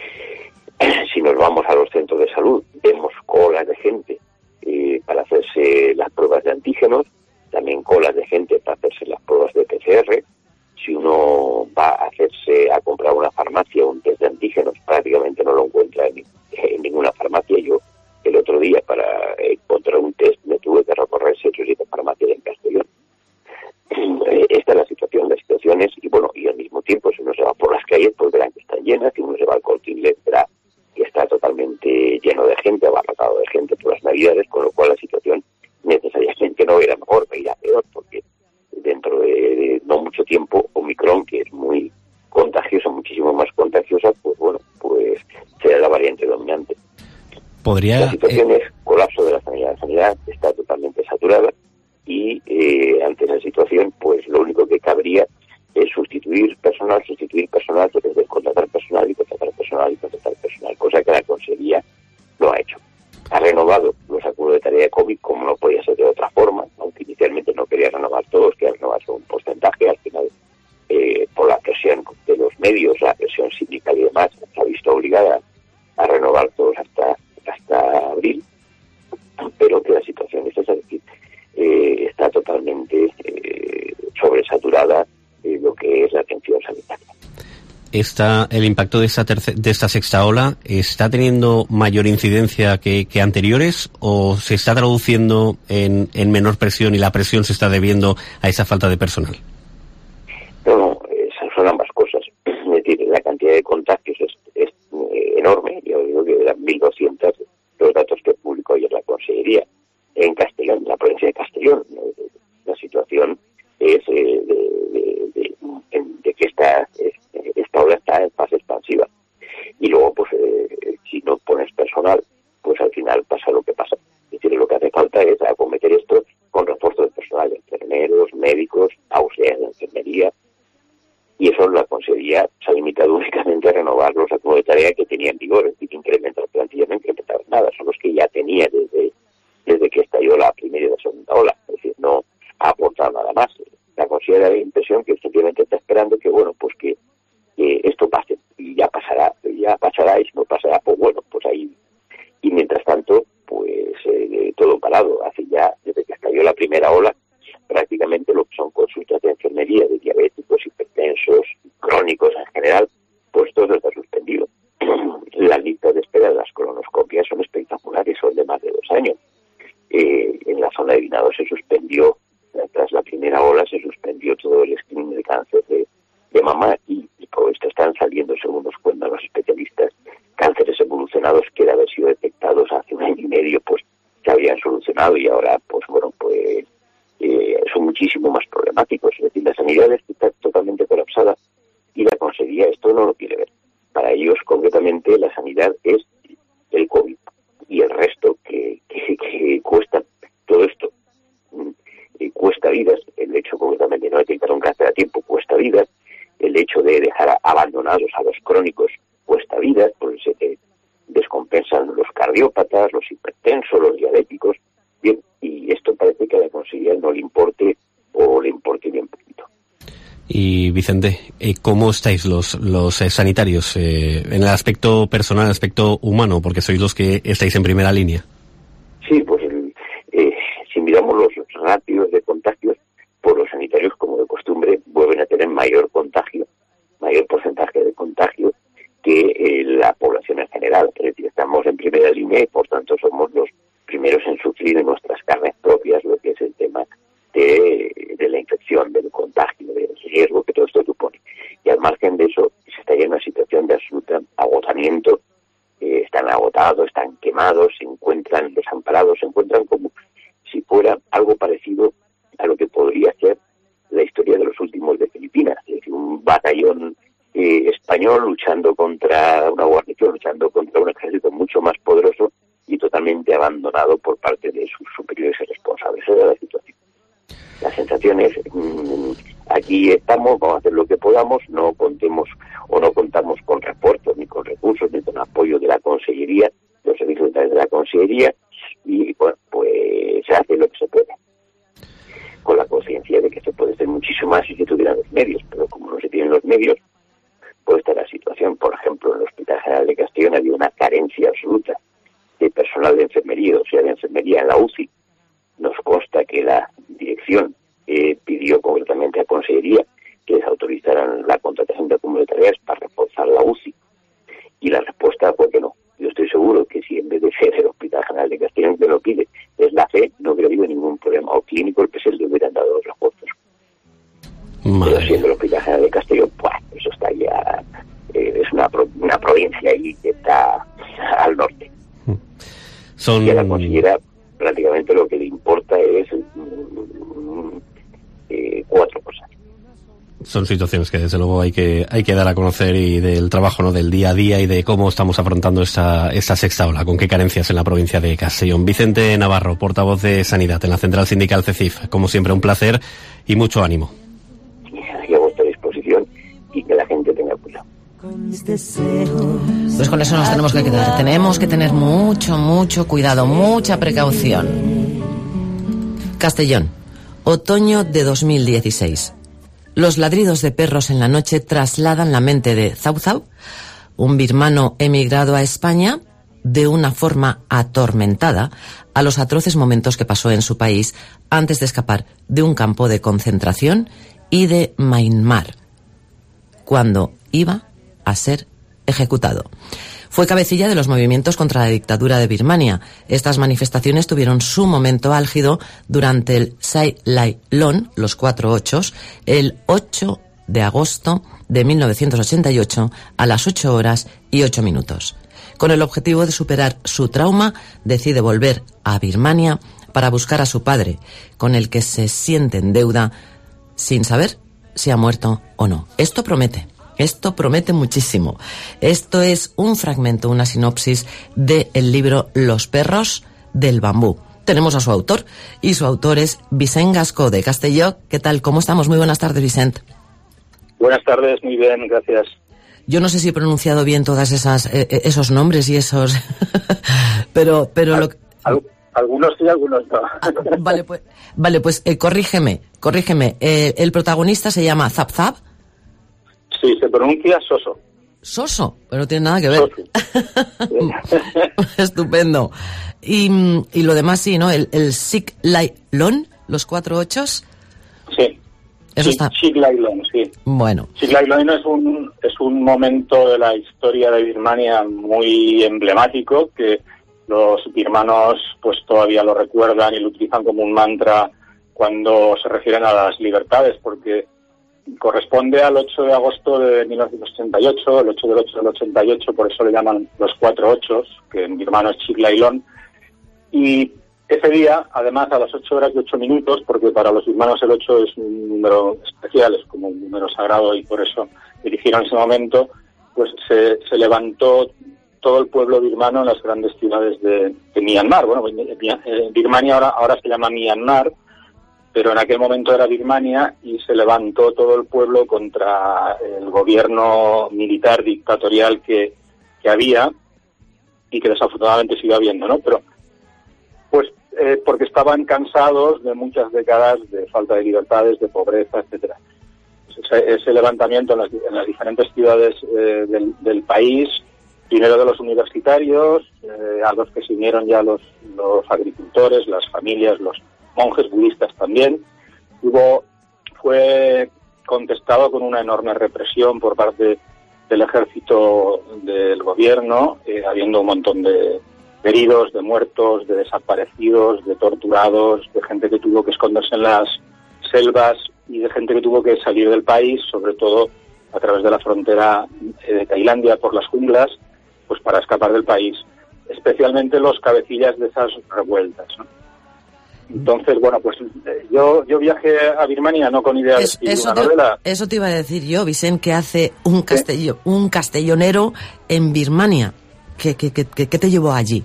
Si nos vamos a los centros de salud, vemos colas de gente eh, para hacerse las pruebas de antígenos, también colas de gente para hacerse las pruebas de P C R. Si uno va a hacerse, a comprar una farmacia un test de antígenos, prácticamente no lo encuentra en, en ninguna farmacia. Yo el otro día para encontrar un test me tuve que recorrer seis o siete farmacias en Castellón. Esta es la situación, las situaciones, y bueno, y al mismo tiempo si uno se va por las calles pues verán que están llenas, si uno se va al Corte Inglés verá que está totalmente lleno de gente, abarrotado de gente por las navidades, con lo cual la situación necesariamente no irá mejor, irá peor, porque dentro de, de no mucho tiempo, Omicron, que es muy contagiosa, muchísimo más contagiosa, pues bueno, pues será la variante dominante. Podría... La situación eh... es colapso de la sanidad. La sanidad está totalmente saturada y eh, ante esa situación, pues lo único que cabría es sustituir personal, sustituir personal, entonces contratar personal y contratar personal y contratar personal, cosa que la Consejería no ha hecho. Ha renovado los acuerdos de tarea de COVID como no podía ser de otra forma, aunque inicialmente no quería renovar todos, quería renovar un porcentaje, al final eh, por la presión de los medios, la presión sindical y demás, se ha visto obligada a renovar todos hasta hasta abril, pero que la situación es esa, es decir, eh, está totalmente eh, sobresaturada eh, lo que es la atención sanitaria. Esta, el impacto de esta, terce, de esta sexta ola está teniendo mayor incidencia que, que anteriores o se está traduciendo en, en menor presión y la presión se está debiendo a esa falta de personal? No, no, esas son ambas cosas. Es decir, la cantidad de contagios es, es eh, enorme. Yo digo que eran mil doscientos los datos que publicó ayer la Consejería en Castellón, en la provincia de Castellón. La situación es eh, de, de, de, de, de que esta, esta ola está en fase expansiva. Y luego, pues, eh, si no pones personal, pues al final pasa lo que pasa. Es decir, lo que hace falta es acometer esto con refuerzo de personal, de enfermeros, médicos, auxiliares de enfermería. Y eso la Consejería se ha limitado únicamente a renovar los acuerdos de tarea que tenía en vigor, es decir, incrementar plantilla, no incrementar nada, son los que ya tenía desde, desde que estalló la primera y la segunda ola, es decir, no ha aportado nada más. La Consejería da la impresión que simplemente está esperando que, bueno, pues que, que esto pase, y ya pasará, ya pasará, y si no pasará, pues bueno, pues ahí. Y mientras tanto, pues eh, todo parado, hace ya, desde que estalló la primera ola, prácticamente lo que son consultas de enfermería, de diabéticos, hipertensos, crónicos en general, pues todo está suspendido. ahora, pues bueno, pues eh, son muchísimo más problemáticos. Es decir, la sanidad está totalmente colapsada y la consejería esto no lo quiere ver. Para ellos, concretamente, la sanidad es el COVID y el resto que, que, que cuesta todo esto. Eh, cuesta vidas, el hecho concretamente de no detectar un cáncer a tiempo cuesta vidas, el hecho de dejar abandonados a los crónicos cuesta vidas, porque se te descompensan los cardiópatas, los hipertensos, los diabéticos, bien, y esto parece que a la consejería no le importe o le importe bien poquito. Y Vicente, ¿cómo estáis los los eh, sanitarios eh, en el aspecto personal, en el aspecto humano? Porque sois los que estáis en primera línea. Sí, pues el, eh, si miramos los ratios de contagios, pues los sanitarios, como de costumbre, vuelven a tener mayor contagio, mayor porcentaje de contagio que eh, la población en general. Es decir, estamos en primera línea y por tanto somos los primeros en sufrir en nuestras carnes propias lo que es el tema de, de la infección, del contagio, del riesgo que todo esto supone. Y al margen de eso, se está en una situación de absoluto agotamiento, eh, están agotados, están quemados, se encuentran desamparados, se encuentran como si fuera algo parecido a lo que podría ser la historia de los últimos de Filipinas, es decir, un batallón eh, español luchando contra una guarnición, luchando contra un ejército mucho más poderoso y totalmente abandonado por parte de sus superiores y responsables. Esa era la situación. La sensación es, mmm, aquí estamos, vamos a hacer lo que podamos, no contemos o no contamos con refuerzos, ni con recursos, ni con apoyo de la Consellería, de los servicios de la Consellería, y bueno, pues se hace lo que se puede, con la conciencia de que se puede hacer muchísimo más si se tuvieran los medios, pero como no se tienen los medios, pues está la situación. Por ejemplo, en el Hospital General de Castellón había una carencia absoluta de personal de enfermería, o sea, de enfermería en la U C I. Nos consta que la dirección eh, pidió concretamente a Consellería que les autorizaran la contratación de acúmulo de tareas para reforzar la U C I, y la respuesta fue que no. Yo estoy seguro que si en vez de ser el Hospital General de Castellón que lo pide es la C E, no hubiera habido ningún problema, o Clínico el P S L le hubieran dado los refuerzos. Pero siendo el Hospital General de Castellón, pues eso está ya, eh, es una, una provincia ahí que está al norte. Son... Y a la consellera prácticamente lo que le importa es mm, eh, cuatro cosas. Son situaciones que desde luego hay que hay que dar a conocer, y del trabajo, ¿no?, del día a día, y de cómo estamos afrontando esta, esta sexta ola, con qué carencias en la provincia de Castellón. Vicente Navarro, portavoz de Sanidad en la Central Sindical C E C I F. Como siempre, un placer y mucho ánimo. Y a vuestra disposición, y que la gente tenga cuidado. Pues con eso nos tenemos que quedar. Tenemos que tener mucho, mucho cuidado, mucha precaución. Castellón, otoño de dos mil dieciséis. Los ladridos de perros en la noche trasladan la mente de Zau Zau, un birmano emigrado a España, de una forma atormentada, a los atroces momentos que pasó en su país antes de escapar de un campo de concentración y de Myanmar, cuando iba a ser ejecutado. Fue cabecilla de los movimientos contra la dictadura de Birmania. Estas manifestaciones tuvieron su momento álgido durante el Sai Lai Lon, los cuatro ochos, el ocho de agosto de mil novecientos ochenta y ocho a las ocho horas y ocho minutos. Con el objetivo de superar su trauma, decide volver a Birmania para buscar a su padre, con el que se siente en deuda sin saber si ha muerto o no. Esto promete. Esto promete muchísimo. Esto es un fragmento, una sinopsis del libro Los perros del bambú. Tenemos a su autor, y su autor es Vicent Gascó de Castelló. ¿Qué tal? ¿Cómo estamos? Muy buenas tardes, Vicent. Buenas tardes, muy bien, gracias. Yo no sé si he pronunciado bien todas esas eh, esos nombres y esos... pero pero Al, lo... al, algunos sí, algunos no. Vale, pues, vale, pues eh, corrígeme, corrígeme. Eh, el protagonista se llama Zap Zap. Sí, se pronuncia Soso. Soso, pero no tiene nada que ver. Estupendo. Y, y lo demás sí, ¿no? El, el Sik Lai Lon, los cuatro ochos. Sí. Eso sí, está. Sik Lai Lon, sí. Bueno. Sik Lai Lon es un, es un momento de la historia de Birmania muy emblemático, que los birmanos pues todavía lo recuerdan y lo utilizan como un mantra cuando se refieren a las libertades, porque corresponde al ocho de agosto de mil novecientos ochenta y ocho, el ocho del ocho del ochenta y ocho, por eso le llaman los cuatro ochos, que en birmano es Sik Lai Lon, y Ese día, además, a las ocho horas y ocho minutos, porque para los birmanos el ocho es un número especial, es como un número sagrado y por eso eligieron ese momento, pues se, se levantó todo el pueblo birmano en las grandes ciudades de, de Myanmar. Bueno, eh, Birmania ahora, ahora se llama Myanmar, pero en aquel momento era Birmania, y se levantó todo el pueblo contra el gobierno militar dictatorial que, que había y que desafortunadamente sigue habiendo, ¿no? Pero pues eh, porque estaban cansados de muchas décadas de falta de libertades, de pobreza, etcétera. Ese, ese levantamiento en las, en las diferentes ciudades eh, del, del país, primero de los universitarios, eh, a los que se unieron ya los, los agricultores, las familias, los monjes budistas también, hubo, fue contestado con una enorme represión por parte del ejército del gobierno, eh, habiendo un montón de de heridos, de muertos, de desaparecidos, de torturados, de gente que tuvo que esconderse en las selvas y de gente que tuvo que salir del país, sobre todo a través de la frontera de Tailandia por las junglas, pues para escapar del país, especialmente los cabecillas de esas revueltas, ¿no? Entonces, bueno, pues yo yo viajé a Birmania no con idea de escribir eso una te, novela. Eso te iba a decir yo, Vicent, que hace un castello, un castellonero en Birmania. ¿Qué, qué, qué, qué te llevó allí?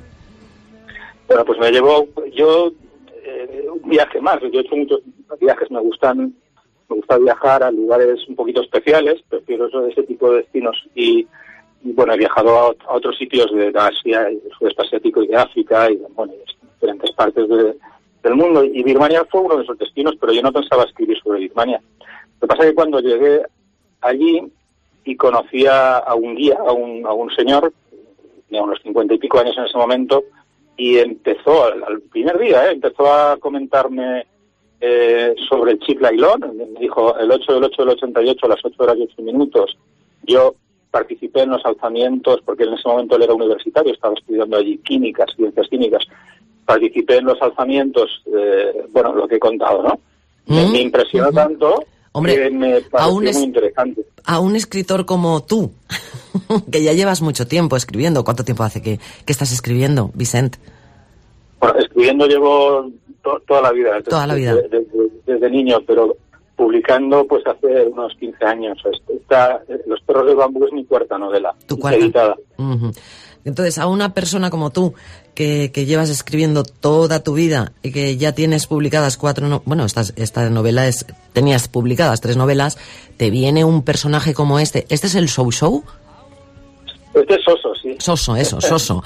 Bueno, pues me llevó yo eh, un viaje más. Yo he hecho muchos viajes, me gustan, me gusta viajar a lugares un poquito especiales, prefiero eso, ese tipo de destinos. Y, y bueno, he viajado a, a otros sitios de Asia, del sudeste asiático y de África, y bueno, de diferentes partes de, del mundo. Y Birmania fue uno de esos destinos, pero yo no pensaba escribir sobre Birmania. Lo que pasa es que cuando llegué allí y conocí a, a un guía, a un, a un señor, tenía unos cincuenta y pico años en ese momento, y empezó, al, al primer día, ¿eh? empezó a comentarme eh, sobre el Chip Lailón. Me dijo, el ocho del ocho del ochenta y ocho, a las ocho horas y ocho minutos, yo participé en los alzamientos, porque en ese momento él era universitario, estaba estudiando allí químicas, ciencias químicas, participé en los alzamientos, eh, bueno, lo que he contado, ¿no? Mm, me, me impresionó uh-huh. tanto Hombre, que me pareció es, muy interesante. A un escritor como tú, que ya llevas mucho tiempo escribiendo. ¿Cuánto tiempo hace que, que estás escribiendo, Vicent? Bueno, escribiendo llevo to, toda la vida. Toda la vida. Desde, desde, desde niño, pero publicando pues hace unos quince años. Está, Los perros de bambú es mi cuarta novela. Tu cuarta. Editada. Uh-huh. Entonces, a una persona como tú, que, que llevas escribiendo toda tu vida y que ya tienes publicadas cuatro... No, bueno, esta, esta novela es... Tenías publicadas tres novelas, te viene un personaje como este. ¿Este es el Show Show? Este es Soso, sí. Soso, eso, Soso.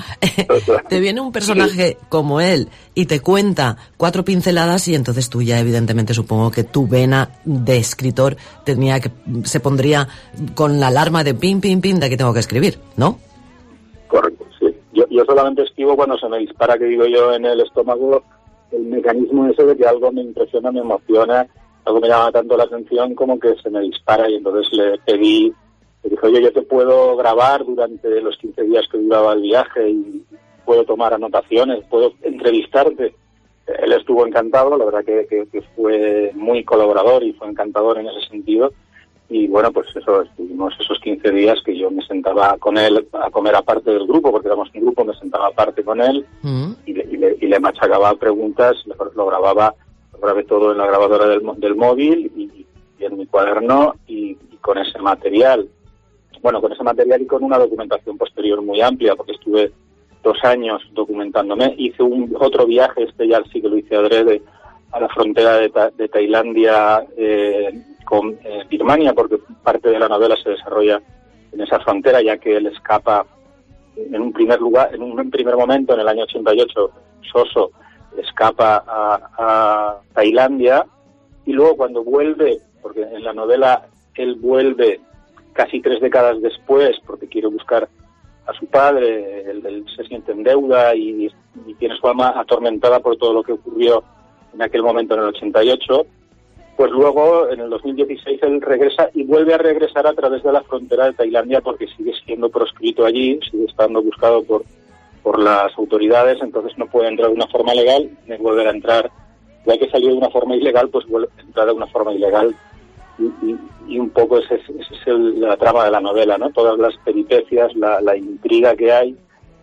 Te viene un personaje sí. como él y te cuenta cuatro pinceladas y entonces tú ya evidentemente supongo que tu vena de escritor tenía que se pondría con la alarma de pim, pim, pim, de que tengo que escribir, ¿no? Correcto, sí. Yo, yo solamente escribo cuando se me dispara, que digo yo, en el estómago, el mecanismo ese de que algo me impresiona, me emociona, algo me llama tanto la atención como que se me dispara, y entonces le pedí, le dije, oye, yo te puedo grabar durante los quince días que duraba el viaje y puedo tomar anotaciones, puedo entrevistarte. Él estuvo encantado, la verdad que, que, que fue muy colaborador y fue encantador en ese sentido. Y bueno, pues eso, estuvimos esos quince días que yo me sentaba con él a comer aparte del grupo, porque éramos un grupo, me sentaba aparte con él mm. y, le, y, le, y le machacaba preguntas, lo, lo grababa, lo grabé todo en la grabadora del, del móvil y, y en mi cuaderno y, y con ese material. Bueno, con ese material y con una documentación posterior muy amplia, porque estuve dos años documentándome. Hice un otro viaje, este ya sí que lo hice adrede, a la frontera de, ta, de Tailandia eh, con eh, Birmania, porque parte de la novela se desarrolla en esa frontera, ya que él escapa en un primer lugar, en un primer momento, en el año ochenta y ocho, Soso escapa a, a Tailandia, y luego cuando vuelve, porque en la novela él vuelve casi tres décadas después, porque quiere buscar a su padre, él, él se siente en deuda y, y tiene su alma atormentada por todo lo que ocurrió en aquel momento en el ochenta y ocho, pues luego en el dos mil dieciséis él regresa y vuelve a regresar a través de la frontera de Tailandia, porque sigue siendo proscrito allí, sigue estando buscado por, por las autoridades, entonces no puede entrar de una forma legal ni volver a entrar, ya que salió de una forma ilegal, pues vuelve a entrar de una forma ilegal. Y, y, y un poco esa es, ese es el, la trama de la novela, ¿no? Todas las peripecias, la, la intriga que hay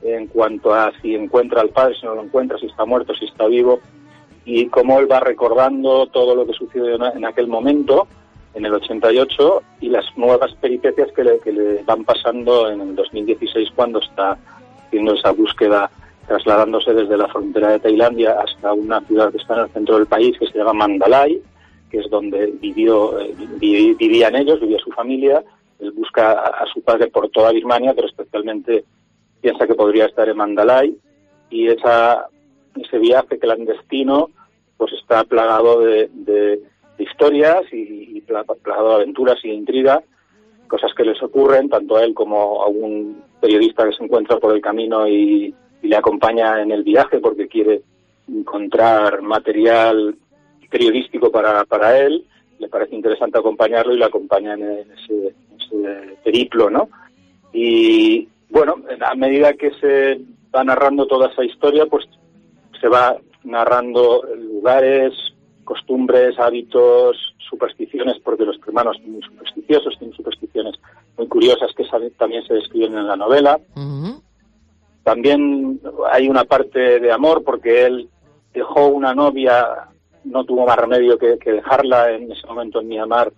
en cuanto a si encuentra al padre, si no lo encuentra, si está muerto, si está vivo, y cómo él va recordando todo lo que sucedió en aquel momento, en el ochenta y ocho, y las nuevas peripecias que le, que le van pasando en el dos mil dieciséis, cuando está haciendo esa búsqueda, trasladándose desde la frontera de Tailandia hasta una ciudad que está en el centro del país, que se llama Mandalay, que es donde vivió, eh, vivían ellos, vivía su familia. Él busca a, a su padre por toda Birmania, pero especialmente piensa que podría estar en Mandalay, y esa, ese viaje clandestino pues está plagado de, de, de historias y, y plagado de aventuras y de intriga, cosas que les ocurren tanto a él como a un periodista que se encuentra por el camino y, y le acompaña en el viaje porque quiere encontrar material periodístico para, para él. Le parece interesante acompañarlo y le acompaña en ese, ese periplo, ¿no? Y bueno, a medida que se va narrando toda esa historia, pues se va narrando lugares, costumbres, hábitos, supersticiones, porque los hermanos son muy supersticiosos, tienen supersticiones muy curiosas que también se describen en la novela. Uh-huh. También hay una parte de amor, porque él dejó una novia, no tuvo más remedio que, que dejarla en ese momento en Myanmar,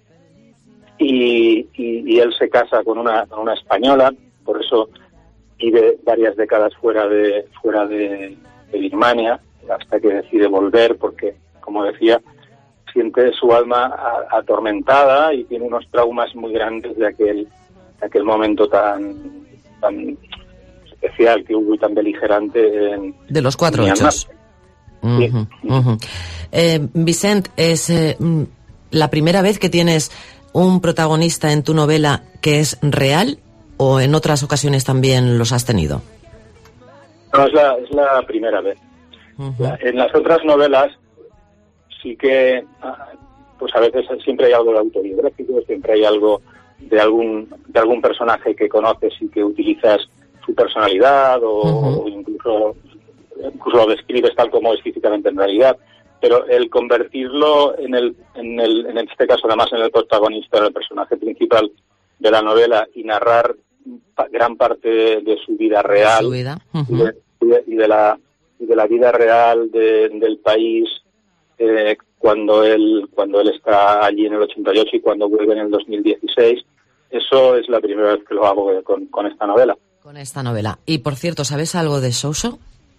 y, y, y él se casa con una, con una española, por eso vive varias décadas fuera de fuera de, de Birmania, hasta que decide volver, porque, como decía, siente su alma atormentada y tiene unos traumas muy grandes de aquel, de aquel momento tan, tan especial que hubo y tan beligerante en de los cuatro Myanmar. hechos. Sí. Uh-huh, uh-huh. Eh, Vicent, ¿es eh, la primera vez que tienes un protagonista en tu novela que es real o en otras ocasiones también los has tenido? No, es la, es la primera vez. Uh-huh. La, en las otras novelas sí que, pues a veces siempre hay algo de autobiográfico, siempre hay algo de algún de algún personaje que conoces y que utilizas su personalidad o, uh-huh. o incluso incluso lo describes tal como es físicamente en realidad, pero el convertirlo en el en el en este caso además en el protagonista, en el personaje principal de la novela, y narrar gran parte de, de su vida real, su vida. Uh-huh. y, de, y, de, y de la y de la vida real de, del país, eh, cuando él cuando él está allí en el ochenta y ocho y cuando vuelve en el dos mil dieciséis. Eso es la primera vez que lo hago con, con esta novela. Con esta novela. Y por cierto, ¿sabes algo de Soso?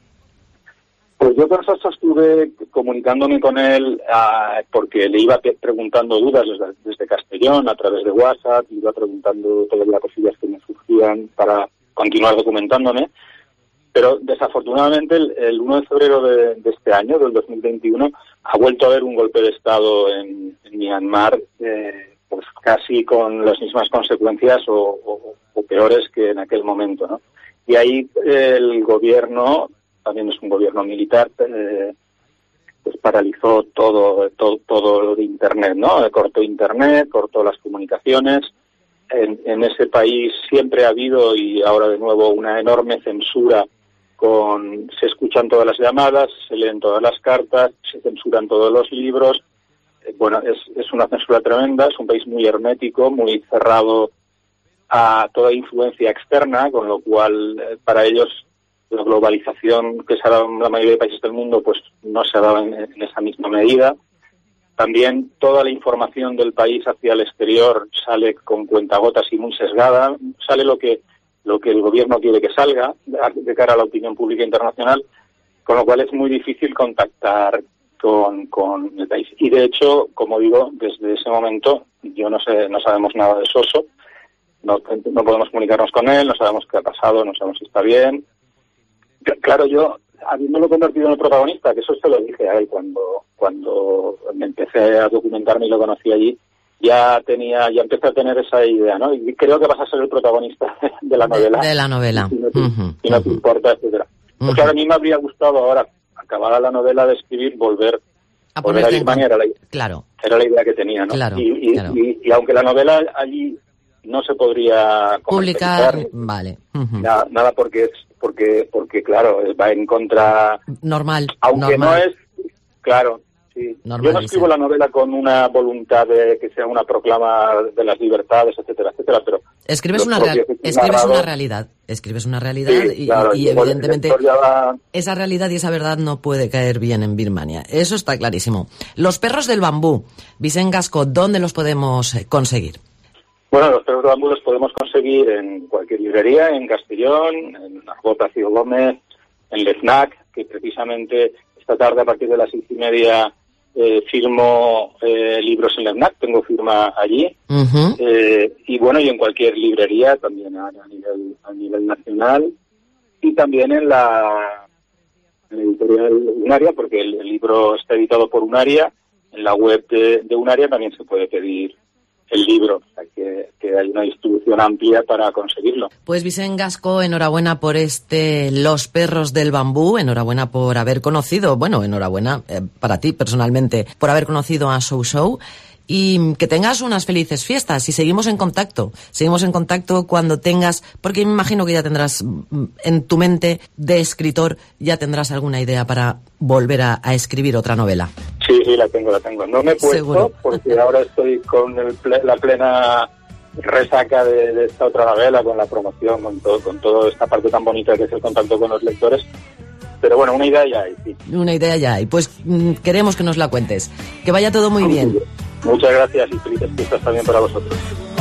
Pues yo con Soso estuve comunicándome con él uh, porque le iba preguntando dudas desde, desde Castellón, a través de WhatsApp, le iba preguntando todas las cosillas que me surgían para continuar documentándome. Pero desafortunadamente el, el uno de febrero de, de este año, del dos mil veintiuno, ha vuelto a haber un golpe de Estado en, en Myanmar, eh, pues casi con las mismas consecuencias o, o, o peores que en aquel momento, ¿no? Y ahí eh, el gobierno, también es un gobierno militar, eh, pues paralizó todo, todo, todo lo de Internet, ¿no? Cortó Internet, cortó las comunicaciones. En, en ese país siempre ha habido, y ahora de nuevo, una enorme censura. Con, se escuchan todas las llamadas, se leen todas las cartas, se censuran todos los libros. Eh, bueno, es, es una censura tremenda, es un país muy hermético, muy cerrado a toda influencia externa, con lo cual eh, para ellos la globalización que se ha dado en la mayoría de países del mundo pues no se ha dado en, en esa misma medida. También toda la información del país hacia el exterior sale con cuentagotas y muy sesgada, sale lo que lo que el gobierno quiere que salga de cara a la opinión pública internacional, con lo cual es muy difícil contactar con, con el país. Y de hecho, como digo, desde ese momento yo no sé, no sabemos nada de Soso, no, no podemos comunicarnos con él, no sabemos qué ha pasado, no sabemos si está bien. Claro, yo, habiéndolo convertido en el protagonista, que eso se lo dije a él cuando, cuando me empecé a documentarme y lo conocí allí, ya tenía, ya empecé a tener esa idea, ¿no? Y creo que vas a ser el protagonista de la novela. De, de la novela. Si no te, uh-huh, si no uh-huh. te importa, etcétera. Uh-huh. Porque ahora a mí me habría gustado ahora, acabada la novela de escribir, volver a, volver a Birmania, era la, claro. era la idea que tenía, ¿no? Claro, y, y, claro. Y, y aunque la novela allí no se podría publicar, vale. Uh-huh. Nada, nada porque es, porque, porque claro, va en contra. Normal. Aunque normal. no es, claro, Sí. Yo no Normalísimo. escribo la novela con una voluntad de que sea una proclama de las libertades, etcétera, etcétera, pero... Escribes, los una, real- propios escribes narradores- una realidad, escribes una realidad Sí, y, claro, y y el evidentemente lector ya va- esa realidad y esa verdad no puede caer bien en Birmania. Eso está clarísimo. Los perros del bambú, Vicent Gasco, ¿dónde los podemos eh, conseguir? Bueno, los perros de bambú los podemos conseguir en cualquier librería, en Castellón, en Argot Plácido Gómez, en Le Fnac, que precisamente esta tarde a partir de las seis y media eh, firmo eh, libros en Le Fnac, tengo firma allí. Uh-huh. Eh, y bueno, y en cualquier librería también a, a nivel a nivel nacional y también en la, en la editorial Unaria, porque el, el libro está editado por Unaria. En la web de, de Unaria también se puede pedir el libro, o sea que, que hay una distribución amplia para conseguirlo. Pues Vicent Gasco, enhorabuena por este Los perros del bambú, enhorabuena por haber conocido, bueno, enhorabuena eh, para ti personalmente, por haber conocido a Show Show. Y que tengas unas felices fiestas y seguimos en contacto. Seguimos en contacto cuando tengas, porque me imagino que ya tendrás mm, en tu mente de escritor, ya tendrás alguna idea para volver a, a escribir otra novela. Sí, sí, la tengo, la tengo. No me he puesto Seguro. porque ahora estoy con el ple- la plena resaca de, de esta otra novela, con la promoción, con todo, con toda esta parte tan bonita que es el contacto con los lectores. Pero bueno, una idea ya hay, sí. Una idea ya hay. Pues mm, queremos que nos la cuentes. Que vaya todo muy bien. Muchas gracias y felices fiestas también para vosotros.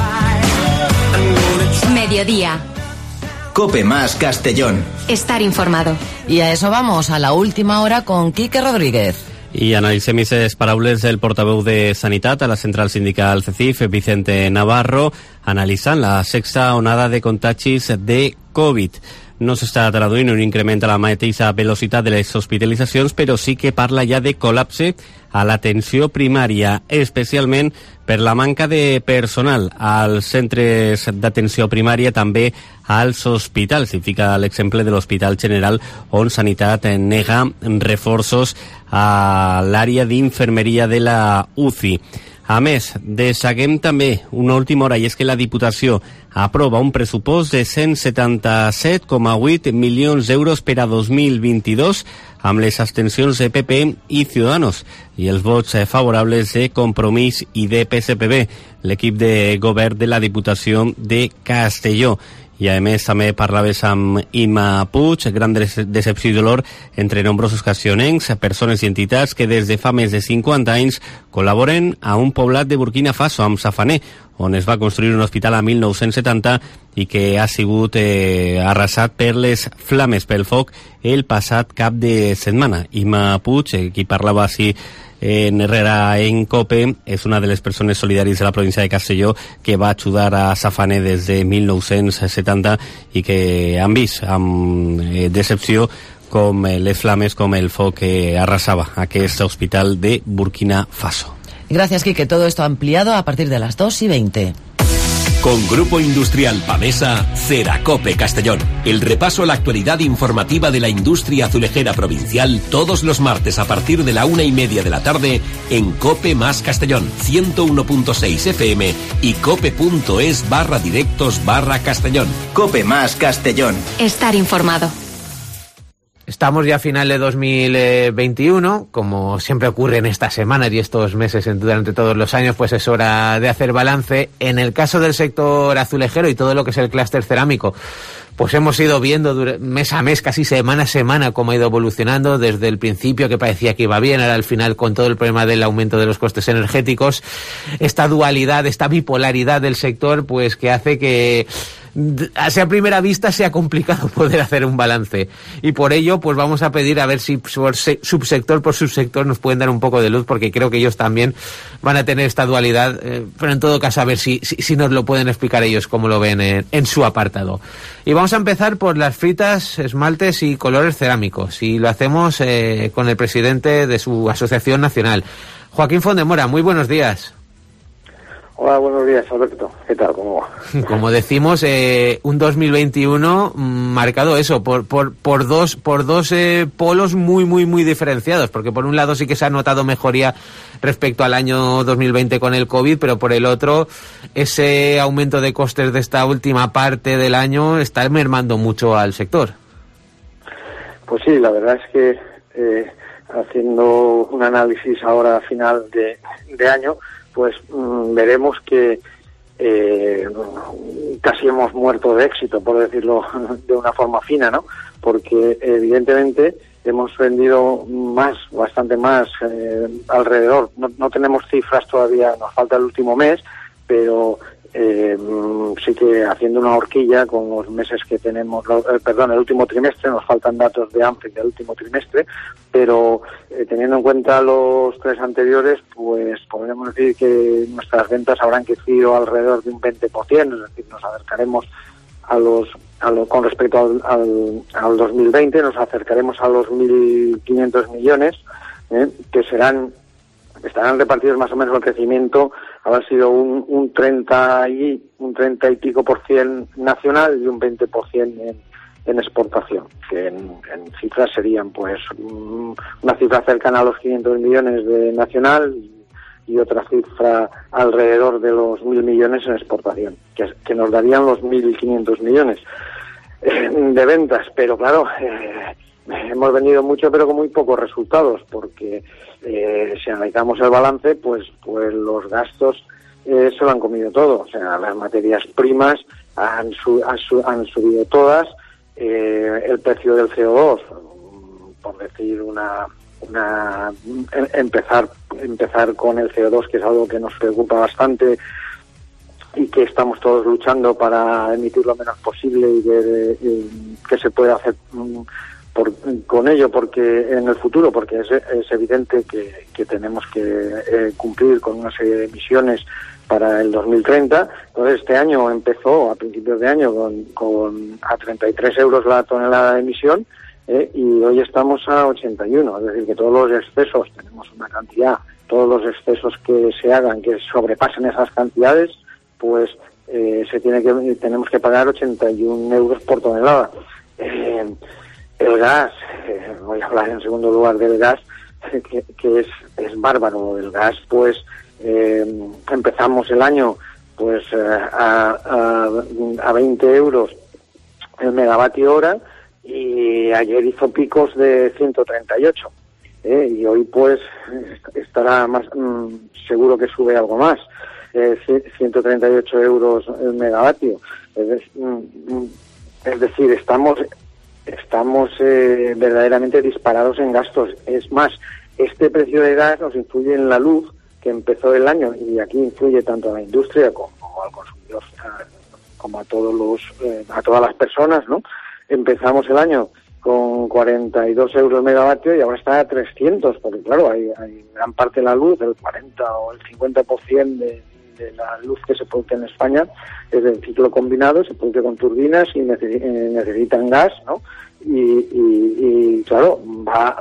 Mediodía. Cope más Castellón. Estar informado. Y a eso vamos, a la última hora con Quique Rodríguez. I analitzem aquestes paraules del portaveu de Sanitat a la central sindical C E C I F, Vicente Navarro, analitzant la sexta onada de contagis de Covid. No s'està traduint un increment a la mateixa velocitat de les hospitalitzacions, però sí que parla ja de col·lapse a l'atenció primària, especialment per la manca de personal als centres d'atenció primària, també als hospitals. I fica l'exemple de l'Hospital General, on Sanitat nega reforços a l'àrea d'infermeria de la U C I. A més, destaquem també una última hora, i és que la Diputació aprova un pressupost de cent setanta-set coma vuit milions d'euros per a dos mil vint-i-dos, amb les abstencions de P P i Ciudadanos i els vots favorables de Compromís i de P S P B, l'equip de govern de la Diputació de Castelló. I a més també parlaves amb Imma Puig, gran decepció i dolor entre nombrosos cassionencs, persones i entitats que des de fa més de cinquanta anys col·laboren a un poblat de Burkina Faso, amb Safané, on es va construir un hospital a mil nou-cents setanta i que ha sigut eh, arrasat per les flames, pel foc, el passat cap de setmana. Imma Puig, eh, qui parlava així en Herrera en Cope, és una de les persones solidàries de la província de Castelló que va ajudar a Safané des de mil nou-cents setanta i que han vist amb eh, decepció com eh, les flames, com el foc que arrasava aquest hospital de Burkina Faso. Gracias, Quique. Todo esto ampliado a partir de las dos y veinte. Con Grupo Industrial Pamesa, Ceracope Castellón. El repaso a la actualidad informativa de la industria azulejera provincial todos los martes a partir de la una y media de la tarde en Cope más Castellón, ciento uno punto seis F M y cope.es barra directos barra Castellón. Cope más Castellón. Estar informado. Estamos ya a final de dos mil veintiuno, como siempre ocurre en estas semanas y estos meses durante todos los años, pues es hora de hacer balance. En el caso del sector azulejero y todo lo que es el clúster cerámico, pues hemos ido viendo mes a mes, casi semana a semana, cómo ha ido evolucionando desde el principio, que parecía que iba bien, ahora al final con todo el problema del aumento de los costes energéticos, esta dualidad, esta bipolaridad del sector, pues que hace que a primera vista sea complicado poder hacer un balance, y por ello pues vamos a pedir a ver si por subsector por subsector nos pueden dar un poco de luz, porque creo que ellos también van a tener esta dualidad, eh, pero en todo caso a ver si, si, si nos lo pueden explicar ellos cómo lo ven en, en su apartado. Y vamos a empezar por las fritas, esmaltes y colores cerámicos, y lo hacemos eh, con el presidente de su asociación nacional, Joaquín Fondemora. Muy buenos días. Hola, buenos días, Alberto. ¿Qué tal? ¿Cómo va? Como decimos, eh, un dos mil veintiuno marcado eso, por por por dos por dos eh, polos muy, muy, muy diferenciados, porque por un lado sí que se ha notado mejoría respecto al año dos mil veinte con el COVID, pero por el otro, ese aumento de costes de esta última parte del año está mermando mucho al sector. Pues sí, la verdad es que eh, haciendo un análisis ahora a final de, de año, pues mmm, veremos que eh, casi hemos muerto de éxito, por decirlo de una forma fina, ¿no? Porque evidentemente hemos vendido más, bastante más, eh, alrededor, no, no tenemos cifras todavía, nos falta el último mes, pero eh, sí que haciendo una horquilla con los meses que tenemos, eh, perdón, el último trimestre, nos faltan datos de ANFIC del último trimestre, pero eh, teniendo en cuenta los tres anteriores, pues podríamos decir que nuestras ventas habrán crecido alrededor de un veinte por ciento, es decir, nos acercaremos a los, a lo, con respecto al, al, al dos mil veinte, nos acercaremos a los mil quinientos millones, eh, que serán, estarán repartidos más o menos el crecimiento, habrá sido un, un treinta y un treinta y pico por cien nacional y un veinte por cien en, en exportación, que en, en cifras serían pues una cifra cercana a los quinientos millones de nacional y, y otra cifra alrededor de los mil millones en exportación, que, que nos darían los mil quinientos millones eh, de ventas, pero claro, eh, hemos vendido mucho pero con muy pocos resultados, porque eh, si analizamos el balance, pues pues los gastos eh, se lo han comido todo, o sea, las materias primas han, su, han, su, han subido todas, eh, el precio del C O dos, por decir una, una empezar empezar con el C O dos, que es algo que nos preocupa bastante y que estamos todos luchando para emitir lo menos posible y ver eh, qué se puede hacer por, con ello, porque en el futuro, porque es, es evidente que, que tenemos que eh, cumplir con una serie de emisiones para el dos mil treinta. Entonces este año empezó a principios de año con, con a treinta y tres euros la tonelada de emisión, eh, y hoy estamos a ochenta y uno, es decir, que todos los excesos, tenemos una cantidad, todos los excesos que se hagan, que sobrepasen esas cantidades, pues eh, se tiene que tenemos que pagar ochenta y un euros por tonelada. Eh, el gas, eh, voy a hablar en segundo lugar del gas, que, que es, es bárbaro. El gas, pues eh, empezamos el año pues eh, a, a, a veinte euros el megavatio hora y ayer hizo picos de ciento treinta y ocho. Eh, y hoy pues estará más, mmm, seguro que sube algo más. Eh, ciento treinta y ocho euros el megavatio. Es, es decir, estamos estamos eh, verdaderamente disparados en gastos. Es más, este precio de gas nos influye en la luz, que empezó el año, y aquí influye tanto a la industria como, como al consumidor, como a todos los eh, a todas las personas, ¿no? Empezamos el año con cuarenta y dos euros megavatio y ahora está a trescientos, porque claro, hay, hay gran parte de la luz, el cuarenta o el cincuenta por ciento de de la luz que se produce en España es del ciclo combinado, se produce con turbinas y necesitan gas, ¿no? Y, y, y claro, va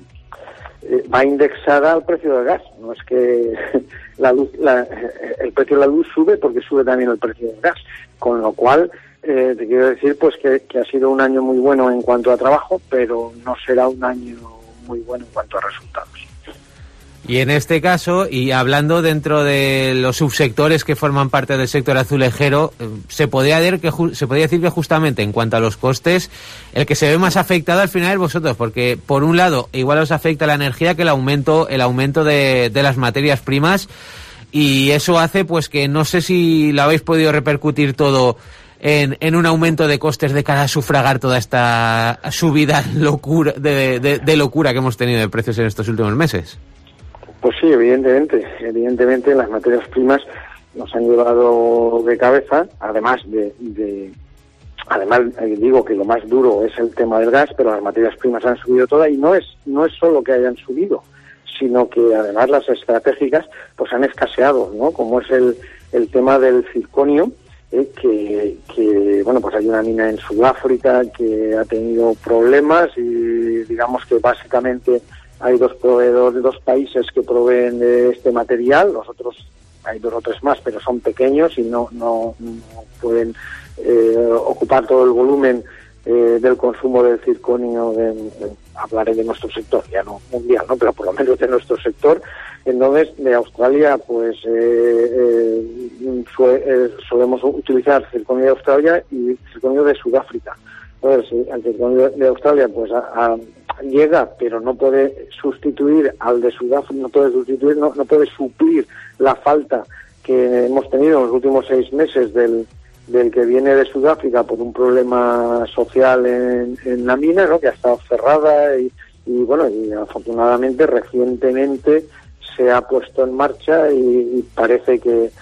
va indexada al precio del gas. No es que la luz, la, el precio de la luz sube porque sube también el precio del gas. Con lo cual, eh, te quiero decir pues que, que ha sido un año muy bueno en cuanto a trabajo, pero no será un año muy bueno en cuanto a resultados. Y en este caso, y hablando dentro de los subsectores que forman parte del sector azulejero, se podría decir que se podría decir que justamente en cuanto a los costes, el que se ve más afectado al final es vosotros, porque por un lado igual os afecta la energía que el aumento el aumento de, de las materias primas, y eso hace pues que no sé si lo habéis podido repercutir todo en, en un aumento de costes de cara a sufragar toda esta subida locura de, de, de locura que hemos tenido de precios en estos últimos meses. Pues sí, evidentemente, evidentemente las materias primas nos han llevado de cabeza, además de, de además digo que lo más duro es el tema del gas, pero las materias primas han subido todas, y no es no es solo que hayan subido, sino que además las estratégicas pues han escaseado, ¿no? Como es el el tema del circonio, eh, que que bueno, pues hay una mina en Sudáfrica que ha tenido problemas, y digamos que básicamente hay dos proveedores, dos países que proveen de este material. Los otros, hay dos o tres más, pero son pequeños y no no, no pueden eh, ocupar todo el volumen eh, del consumo del circonio. De, de, hablaré de nuestro sector, ya no mundial, no, pero por lo menos de nuestro sector. Entonces, de Australia, pues eh, eh, sue, eh, solemos utilizar circonio de Australia y circonio de Sudáfrica. Entonces, el circonio de Australia pues ha, ha, llega, pero no puede sustituir al de Sudáfrica, no puede sustituir, no, no puede suplir la falta que hemos tenido en los últimos seis meses del, del que viene de Sudáfrica por un problema social en, en la mina, ¿no? Que ha estado cerrada y, y bueno, y afortunadamente recientemente se ha puesto en marcha y, y parece que,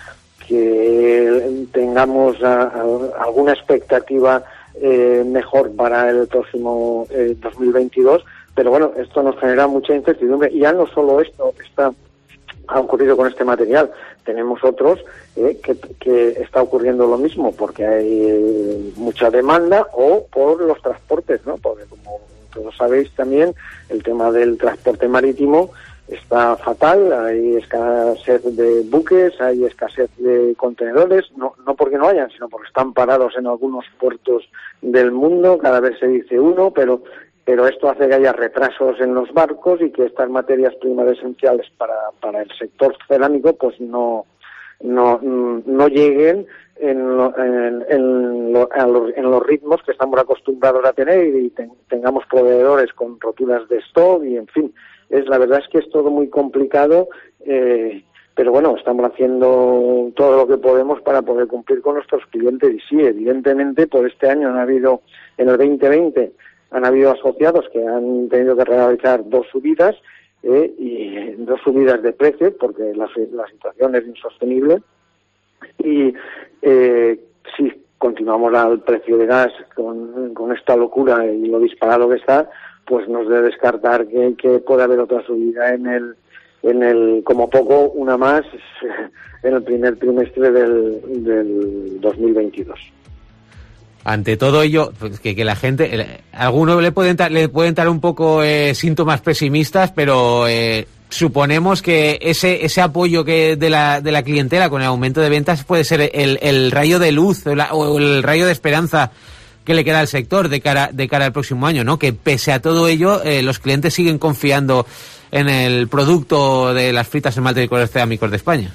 que tengamos a, a, alguna expectativa eh, mejor para el próximo eh, dos mil veintidós, pero bueno, esto nos genera mucha incertidumbre y ya no solo esto está ha ocurrido con este material, tenemos otros eh, que, que está ocurriendo lo mismo porque hay eh, mucha demanda o por los transportes, ¿no? Porque como todos sabéis también el tema del transporte marítimo está fatal, hay escasez de buques, hay escasez de contenedores, no, no porque no hayan, sino porque están parados en algunos puertos del mundo, cada vez se dice uno, pero pero esto hace que haya retrasos en los barcos y que estas materias primas esenciales para, para el sector cerámico pues no no no lleguen en, lo, en, en, lo, en, los, en los ritmos que estamos acostumbrados a tener y ten, tengamos proveedores con roturas de stock y en fin, es la verdad es que es todo muy complicado, eh, pero bueno, estamos haciendo todo lo que podemos para poder cumplir con nuestros clientes y sí, evidentemente por este año han habido, en el veinte veinte han habido asociados que han tenido que realizar dos subidas eh, y dos subidas de precios porque la, la situación es insostenible y eh, si continuamos al precio de gas con, con esta locura y lo disparado que está, pues no es de descartar que, que pueda haber otra subida en el, en el como poco una más en el primer trimestre del, del dos mil veintidós. Ante todo ello, pues que, que la gente, el, algunos le pueden le pueden dar un poco eh, síntomas pesimistas, pero eh, suponemos que ese ese apoyo que de la de la clientela con el aumento de ventas puede ser el, el rayo de luz o, la, o el rayo de esperanza que le queda al sector de cara de cara al próximo año, ¿no? Que pese a todo ello, eh, los clientes siguen confiando en el producto de las fritas en malte y colores cerámicos de España.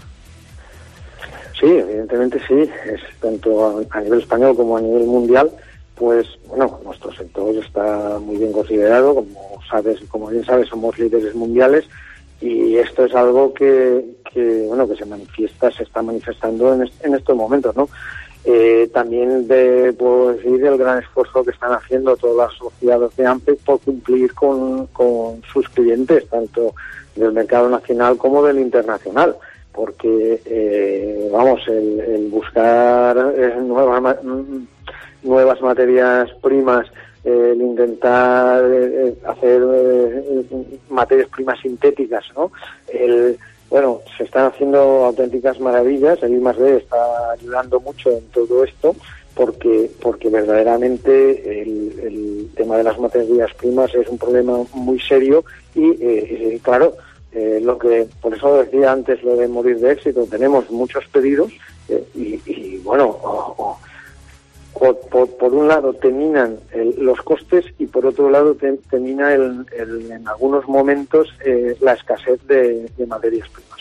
Sí, evidentemente sí, es tanto a, a nivel español como a nivel mundial, pues bueno, nuestro sector está muy bien considerado, como sabes, como bien sabes, somos líderes mundiales y esto es algo que, que bueno, que se manifiesta, se está manifestando en, est- en estos momentos, ¿no? Eh, también de, puedo decir el gran esfuerzo que están haciendo todos los asociados de AMPE por cumplir con, con sus clientes, tanto del mercado nacional como del internacional. Porque, eh, vamos, el, el buscar eh, nuevas, nuevas materias primas, eh, el intentar eh, hacer eh, materias primas sintéticas, ¿no? El, bueno, se están haciendo auténticas maravillas, el I más D está ayudando mucho en todo esto, porque porque verdaderamente el, el tema de las materias primas es un problema muy serio y, eh, claro, Eh, lo que por eso decía antes lo de morir de éxito, tenemos muchos pedidos eh, y, y bueno oh, oh, por, por, por un lado terminan el, los costes y por otro lado te, termina el, el, en algunos momentos eh, la escasez de, de materias primas.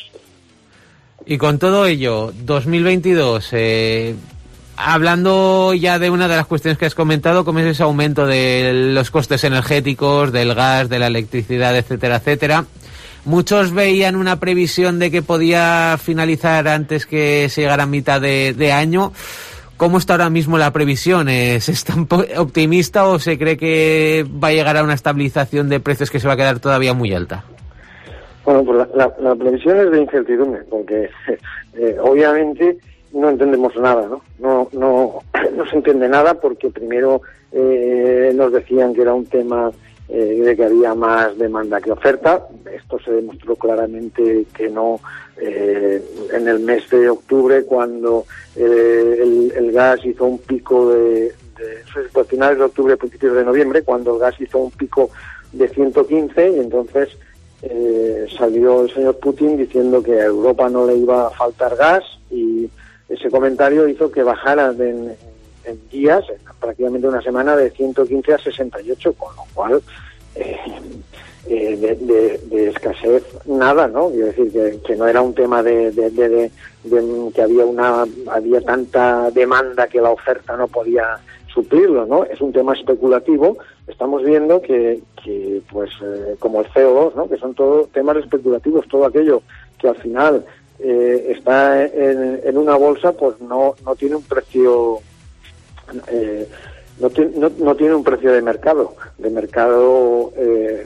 Y con todo ello, dos mil veintidós, eh, hablando ya de una de las cuestiones que has comentado, como es ese aumento de los costes energéticos, del gas, de la electricidad, etcétera, etcétera. Muchos veían una previsión de que podía finalizar antes que se llegara a mitad de, de año. ¿Cómo está ahora mismo la previsión? ¿Es tan optimista o se cree que va a llegar a una estabilización de precios que se va a quedar todavía muy alta? Bueno, pues la, la, la previsión es de incertidumbre, porque eh, obviamente no entendemos nada, ¿no? No, no, no se entiende nada porque primero eh, nos decían que era un tema Eh, de que había más demanda que oferta. Esto se demostró claramente que no eh, en el mes de octubre, cuando eh, el, el gas hizo un pico de, de a finales de octubre, principios de noviembre, cuando el gas hizo un pico de ciento quince y entonces eh, salió el señor Putin diciendo que a Europa no le iba a faltar gas y ese comentario hizo que bajara de, en, en días, en prácticamente una semana, de ciento quince a sesenta y ocho, con lo cual eh, eh, de, de, de escasez nada, ¿no? Quiero decir que, que no era un tema de, de, de, de, de que había una había tanta demanda que la oferta no podía suplirlo, ¿no? Es un tema especulativo. Estamos viendo que, que pues eh, como el C O dos, ¿no? Que son todos temas especulativos, todo aquello que al final eh, está en, en una bolsa, pues no no tiene un precio eh, no, ti, no, no tiene un precio de mercado, de mercado eh,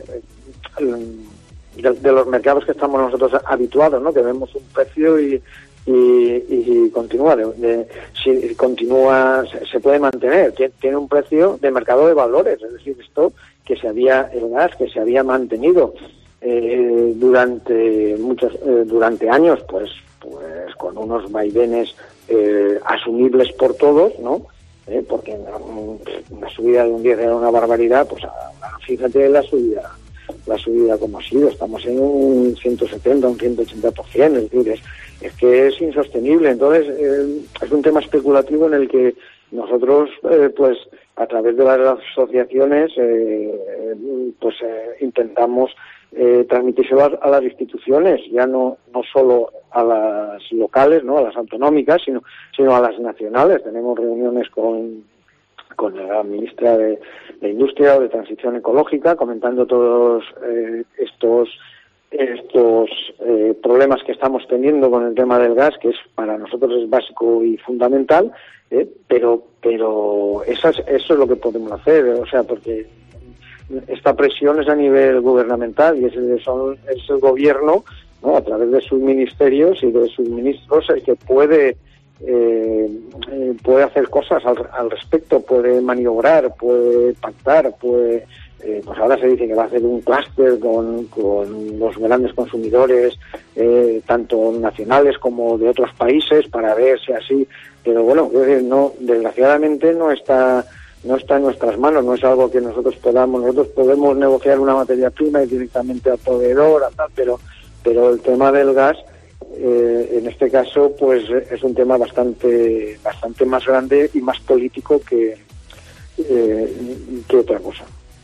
de, de los mercados que estamos nosotros habituados, ¿no? Que vemos un precio y y, y continúa, de, de, si continúa, se, se puede mantener, tiene, tiene un precio de mercado de valores, es decir, esto que se había, el gas que se había mantenido eh, durante muchos, eh, durante años, pues, pues con unos vaivenes eh, asumibles por todos, ¿no? Eh, porque una subida de un diez era una barbaridad, pues ahora fíjate la subida, la subida como ha sido, estamos en un ciento setenta, un ciento ochenta por ciento, es decir, es, es que es insostenible. Entonces, eh, es un tema especulativo en el que nosotros, eh, pues, a través de las asociaciones, eh, pues, eh, intentamos eh, transmitírselo a, a las instituciones, ya no no solo a las locales, no a las autonómicas, sino sino a las nacionales. Tenemos reuniones con con la ministra de, de Industria o de Transición Ecológica, comentando todos eh, estos estos eh, problemas que estamos teniendo con el tema del gas, que es para nosotros es básico y fundamental, eh, pero pero eso es, eso es lo que podemos hacer, o sea, porque esta presión es a nivel gubernamental y es el, son, es el gobierno, ¿no? A través de sus ministerios y de sus ministros el que puede eh, eh, puede hacer cosas al, al respecto, puede maniobrar, puede pactar, puede Eh, pues ahora se dice que va a hacer un clúster con, con los grandes consumidores, eh, tanto nacionales como de otros países, para ver si así, pero bueno, no, desgraciadamente no está no está en nuestras manos, no es algo que nosotros podamos, nosotros podemos negociar una materia prima y directamente al proveedor, a tal, pero pero el tema del gas, eh, en este caso, pues es un tema bastante bastante más grande y más político que eh, que otra cosa.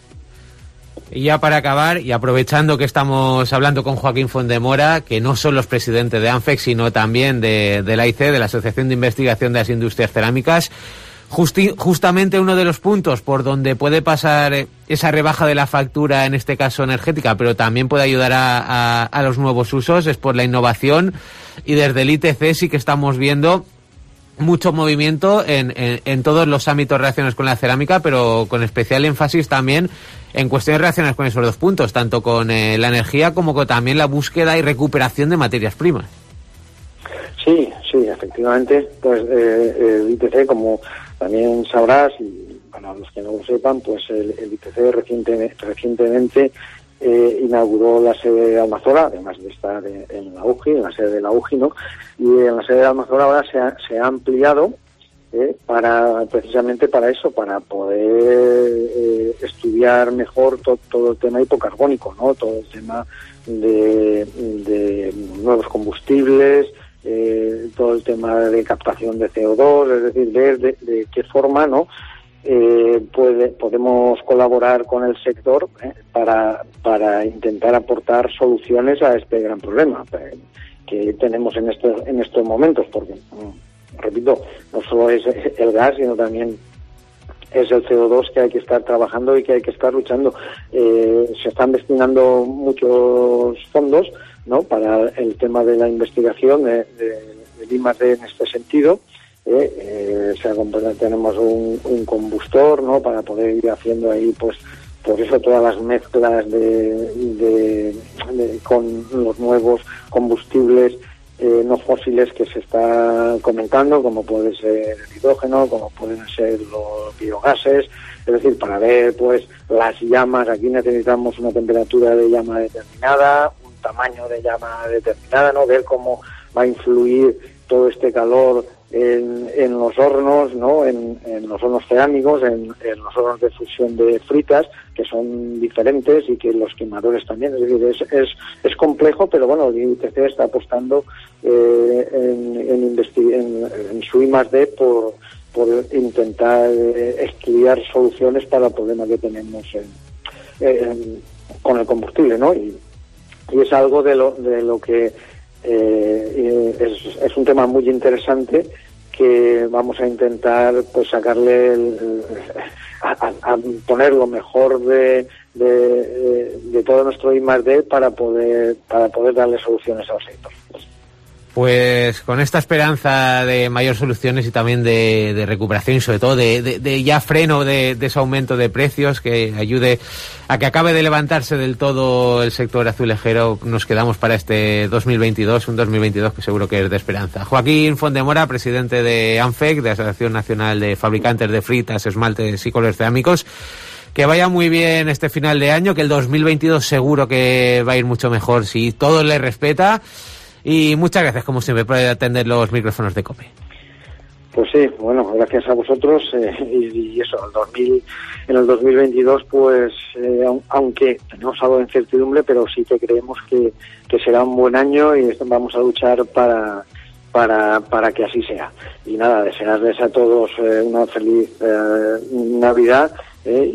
Y ya para acabar, y aprovechando que estamos hablando con Joaquín Fontdemora, que no solo es presidente de ANFEC, sino también de, de la A I C, de la Asociación de Investigación de las Industrias Cerámicas, justi, justamente uno de los puntos por donde puede pasar esa rebaja de la factura, en este caso energética, pero también puede ayudar a, a, a los nuevos usos, es por la innovación, y desde el I T C sí que estamos viendo mucho movimiento en, en, en todos los ámbitos relacionados con la cerámica, pero con especial énfasis también en cuestiones relacionadas con esos dos puntos, tanto con eh, la energía como con también la búsqueda y recuperación de materias primas. Sí, sí, efectivamente, pues eh, el I T C, como también sabrás, y para los que no lo sepan, pues el, el I T C reciente, recientemente eh, inauguró la sede de Almazora, además de estar en, en la U G I, en la sede de la U G I, ¿no? Y en la sede de Almazora ahora se ha, se ha ampliado eh, para precisamente para eso, para poder eh, estudiar mejor to, todo el tema hipocarbónico, ¿no? Todo el tema de, de nuevos combustibles, eh, todo el tema de captación de C O dos, es decir, ver de, de qué forma, ¿no? Eh, puede, podemos colaborar con el sector eh, para, para intentar aportar soluciones a este gran problema eh, que tenemos en estos, en estos momentos, porque, mm, repito, no solo es el gas, sino también es el C O dos que hay que estar trabajando y que hay que estar luchando. Eh, se están destinando muchos fondos, ¿no?, para el tema de la investigación de, de, de I más D en este sentido. Eh, eh, se ha, tenemos un, un combustor, ¿no?, para poder ir haciendo ahí, pues, por eso todas las mezclas de, de, de con los nuevos combustibles eh, no fósiles que se está comentando, como puede ser el hidrógeno, como pueden ser los biogases, es decir, para ver, pues, las llamas. Aquí necesitamos una temperatura de llama determinada, un tamaño de llama determinada, ¿no?, ver cómo va a influir todo este calor en, en los hornos, ¿no?, en, en los hornos cerámicos, en, en los hornos de fusión de fritas, que son diferentes, y que los quemadores también. Es decir, es, es, es complejo, pero bueno, el I T C está apostando eh, en, en, investi- en, en su I más D por, por intentar eh, estudiar soluciones para el problema que tenemos en, en, con el combustible, ¿no? Y, y es algo de lo, de lo que Eh, es, es un tema muy interesante que vamos a intentar pues sacarle el, a, a, a poner lo mejor de, de, de todo nuestro I más D para poder para poder darle soluciones al sector. Pues con esta esperanza de mayor soluciones y también de, de recuperación y sobre todo de, de, de ya freno de, de ese aumento de precios que ayude a que acabe de levantarse del todo el sector azulejero, nos quedamos para este dos mil veintidós, un dos mil veintidós que seguro que es de esperanza. Joaquín Fondemora, presidente de ANFEC, de Asociación Nacional de Fabricantes de Fritas, Esmaltes y Colores Cerámicos. Que vaya muy bien este final de año, que el dos mil veintidós seguro que va a ir mucho mejor si todo le respeta. Y muchas gracias, como siempre, por atender los micrófonos de COPE. Pues sí, bueno, gracias a vosotros. Eh, y, y eso, el dos mil, en el dos mil veintidós, pues, eh, aunque tenemos algo de incertidumbre, pero sí que creemos que, que será un buen año y vamos a luchar para, para, para que así sea. Y nada, desearles a todos eh, una feliz eh, Navidad eh,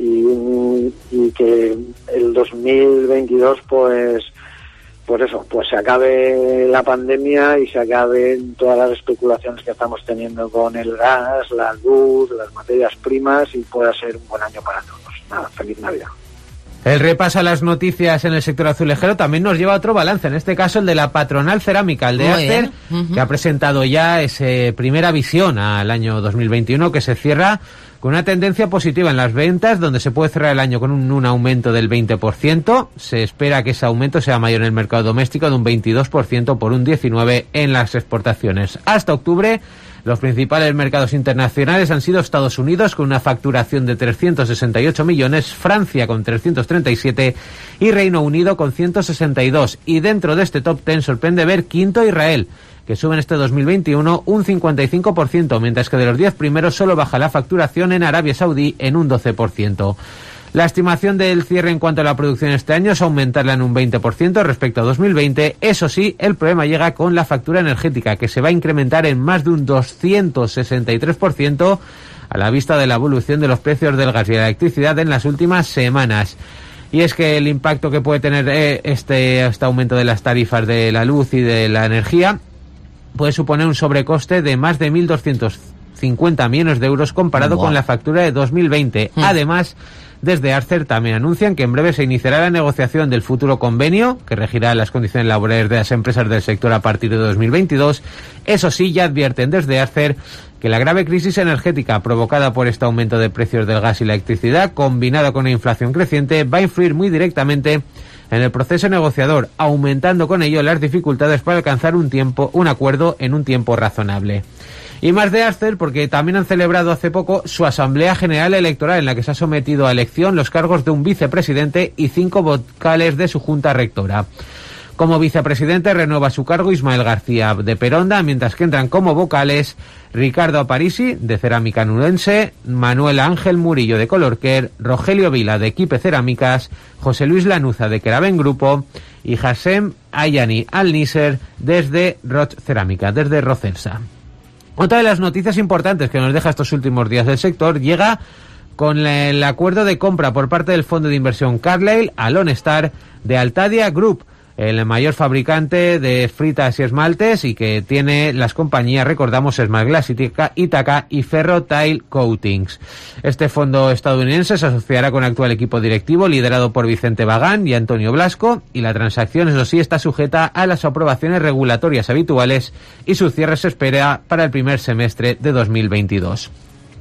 y, y que el dos mil veintidós, pues, pues eso, pues se acabe la pandemia y se acaben todas las especulaciones que estamos teniendo con el gas, la luz, las materias primas y pueda ser un buen año para todos. Nada, feliz Navidad. El repaso a las noticias en el sector azulejero también nos lleva a otro balance, en este caso el de la patronal cerámica, el de Acer, uh-huh. que ha presentado ya esa primera visión al año dos mil veintiuno que se cierra con una tendencia positiva en las ventas, donde se puede cerrar el año con un, un aumento del veinte por ciento. Se espera que ese aumento sea mayor en el mercado doméstico, de un veintidós por ciento por un diecinueve por ciento en las exportaciones. Hasta octubre, los principales mercados internacionales han sido Estados Unidos, con una facturación de trescientos sesenta y ocho millones, Francia con trescientos treinta y siete y Reino Unido con ciento sesenta y dos. Y dentro de este top ten sorprende ver quinto Israel, que sube en este dos mil veintiuno un cincuenta y cinco por ciento, mientras que de los diez primeros solo baja la facturación en Arabia Saudí en un doce por ciento. La estimación del cierre en cuanto a la producción este año es aumentarla en un veinte por ciento respecto a dos mil veinte. Eso sí, el problema llega con la factura energética, que se va a incrementar en más de un doscientos sesenta y tres por ciento a la vista de la evolución de los precios del gas y la electricidad en las últimas semanas. Y es que el impacto que puede tener este, este aumento de las tarifas de la luz y de la energía puede suponer un sobrecoste de más de mil doscientos cincuenta millones de euros comparado wow. con la factura de dos mil veinte. Mm. Además, desde Acer también anuncian que en breve se iniciará la negociación del futuro convenio que regirá las condiciones laborales de las empresas del sector a partir de dos mil veintidós. Eso sí, ya advierten desde Acer que la grave crisis energética provocada por este aumento de precios del gas y la electricidad, combinada con una inflación creciente, va a influir muy directamente en el proceso negociador, aumentando con ello las dificultades para alcanzar un tiempo, un acuerdo en un tiempo razonable. Y más de Acer, porque también han celebrado hace poco su Asamblea General Electoral, en la que se ha sometido a elección los cargos de un vicepresidente y cinco vocales de su junta rectora. Como vicepresidente renueva su cargo Ismael García de Peronda, mientras que entran como vocales Ricardo Aparici, de Cerámica Nurense, Manuel Ángel Murillo, de Colorquer, Rogelio Vila, de Quipe Cerámicas, José Luis Lanuza, de Queraben Grupo, y Hassem Ayani Al-Nisser, desde Roch Cerámica, desde Rocelsa. Otra de las noticias importantes que nos deja estos últimos días del sector llega con el acuerdo de compra por parte del fondo de inversión Carlyle a Lone Star de Altadia Group, el mayor fabricante de fritas y esmaltes, y que tiene las compañías, recordamos, Smart Glass, Ítaca y Ferrotile Coatings. Este fondo estadounidense se asociará con el actual equipo directivo liderado por Vicente Bagán y Antonio Blasco, y la transacción, eso sí, está sujeta a las aprobaciones regulatorias habituales y su cierre se espera para el primer semestre de dos mil veintidós.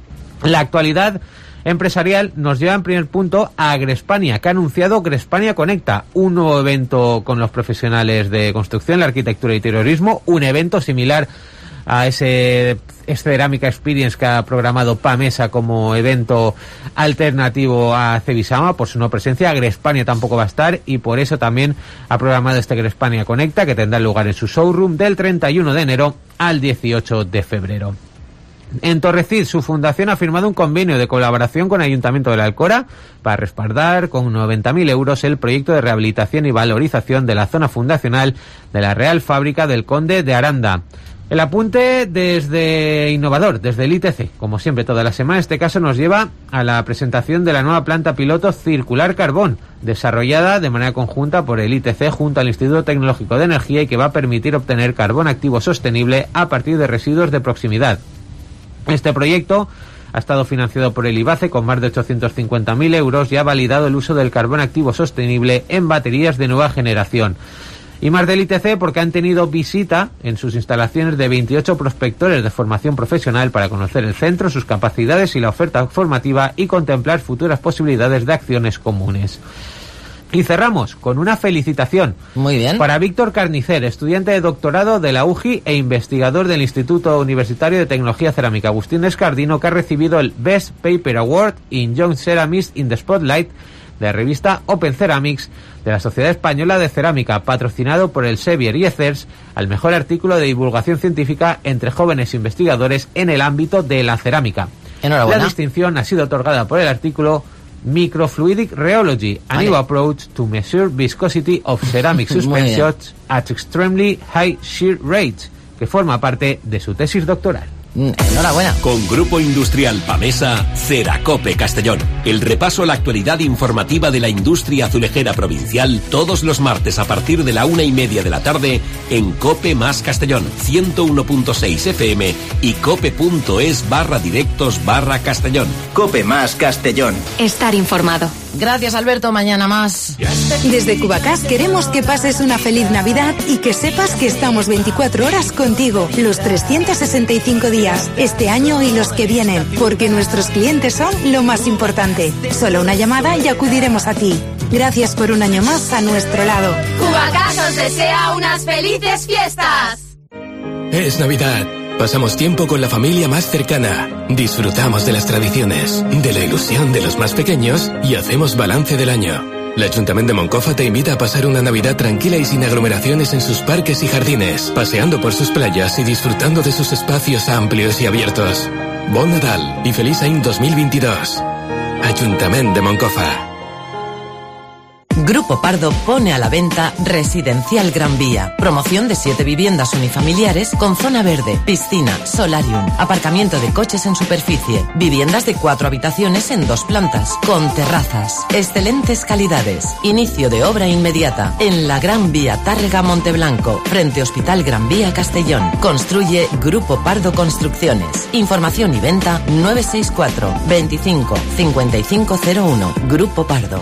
La actualidad empresarial nos lleva en primer punto a Agrespania, que ha anunciado Agrespania Conecta, un nuevo evento con los profesionales de construcción, la arquitectura y terrorismo, un evento similar a ese Cerámica Experience que ha programado Pamesa como evento alternativo a Cebisama. Por su no presencia, Agrespania tampoco va a estar, y por eso también ha programado este Agrespania Conecta, que tendrá lugar en su showroom del treinta y uno de enero al dieciocho de febrero. En Torrecid, su fundación ha firmado un convenio de colaboración con el Ayuntamiento de la Alcora para respaldar con noventa mil euros el proyecto de rehabilitación y valorización de la zona fundacional de la Real Fábrica del Conde de Aranda. El apunte desde Innovador, desde el I T C, como siempre toda la semana, en este caso nos lleva a la presentación de la nueva planta piloto Circular Carbón, desarrollada de manera conjunta por el I T C junto al Instituto Tecnológico de Energía, y que va a permitir obtener carbón activo sostenible a partir de residuos de proximidad. Este proyecto ha estado financiado por el IBACE con más de ochocientos cincuenta mil euros y ha validado el uso del carbón activo sostenible en baterías de nueva generación. Y más del I T C porque han tenido visita en sus instalaciones de veintiocho prospectores de formación profesional para conocer el centro, sus capacidades y la oferta formativa y contemplar futuras posibilidades de acciones comunes. Y cerramos con una felicitación. Muy bien. Para Víctor Carnicer, estudiante de doctorado de la U J I e investigador del Instituto Universitario de Tecnología Cerámica Agustín Escardino, que ha recibido el Best Paper Award in Young Ceramist in the Spotlight de la revista Open Ceramics de la Sociedad Española de Cerámica, patrocinado por el Sevier y ECERS, al mejor artículo de divulgación científica entre jóvenes investigadores en el ámbito de la cerámica. Enhorabuena. La distinción ha sido otorgada por el artículo Microfluidic Rheology, a new approach to measure viscosity of ceramic suspensions at extremely high shear rates, que forma parte de su tesis doctoral. Enhorabuena. Con Grupo Industrial Pamesa, Ceracope Castellón. El repaso a la actualidad informativa de la industria azulejera provincial todos los martes a partir de la una y media de la tarde en Cope más Castellón, ciento uno punto seis F M y cope.es barra directos barra Castellón. Cope más Castellón. Estar informado. Gracias, Alberto. Mañana más. Desde Cubacas queremos que pases una feliz Navidad y que sepas que estamos veinticuatro horas contigo, los trescientos sesenta y cinco días, este año y los que vienen, porque nuestros clientes son lo más importante. Solo una llamada y acudiremos a ti. Gracias por un año más a nuestro lado. Cubacas os desea unas felices fiestas. Es Navidad. Pasamos tiempo con la familia más cercana, disfrutamos de las tradiciones, de la ilusión de los más pequeños y hacemos balance del año. El Ayuntamiento de Moncofa te invita a pasar una Navidad tranquila y sin aglomeraciones en sus parques y jardines, paseando por sus playas y disfrutando de sus espacios amplios y abiertos. Bon Nadal y feliz año dos mil veintidós. Ayuntamiento de Moncofa. Grupo Pardo pone a la venta Residencial Gran Vía. Promoción de siete viviendas unifamiliares con zona verde, piscina, solarium, aparcamiento de coches en superficie, viviendas de cuatro habitaciones en dos plantas, con terrazas, excelentes calidades. Inicio de obra inmediata en la Gran Vía Tárrega Monteblanco, frente Hospital Gran Vía Castellón. Construye Grupo Pardo Construcciones. Información y venta nueve seis cuatro, veinticinco, cincuenta y cinco cero uno. Grupo Pardo.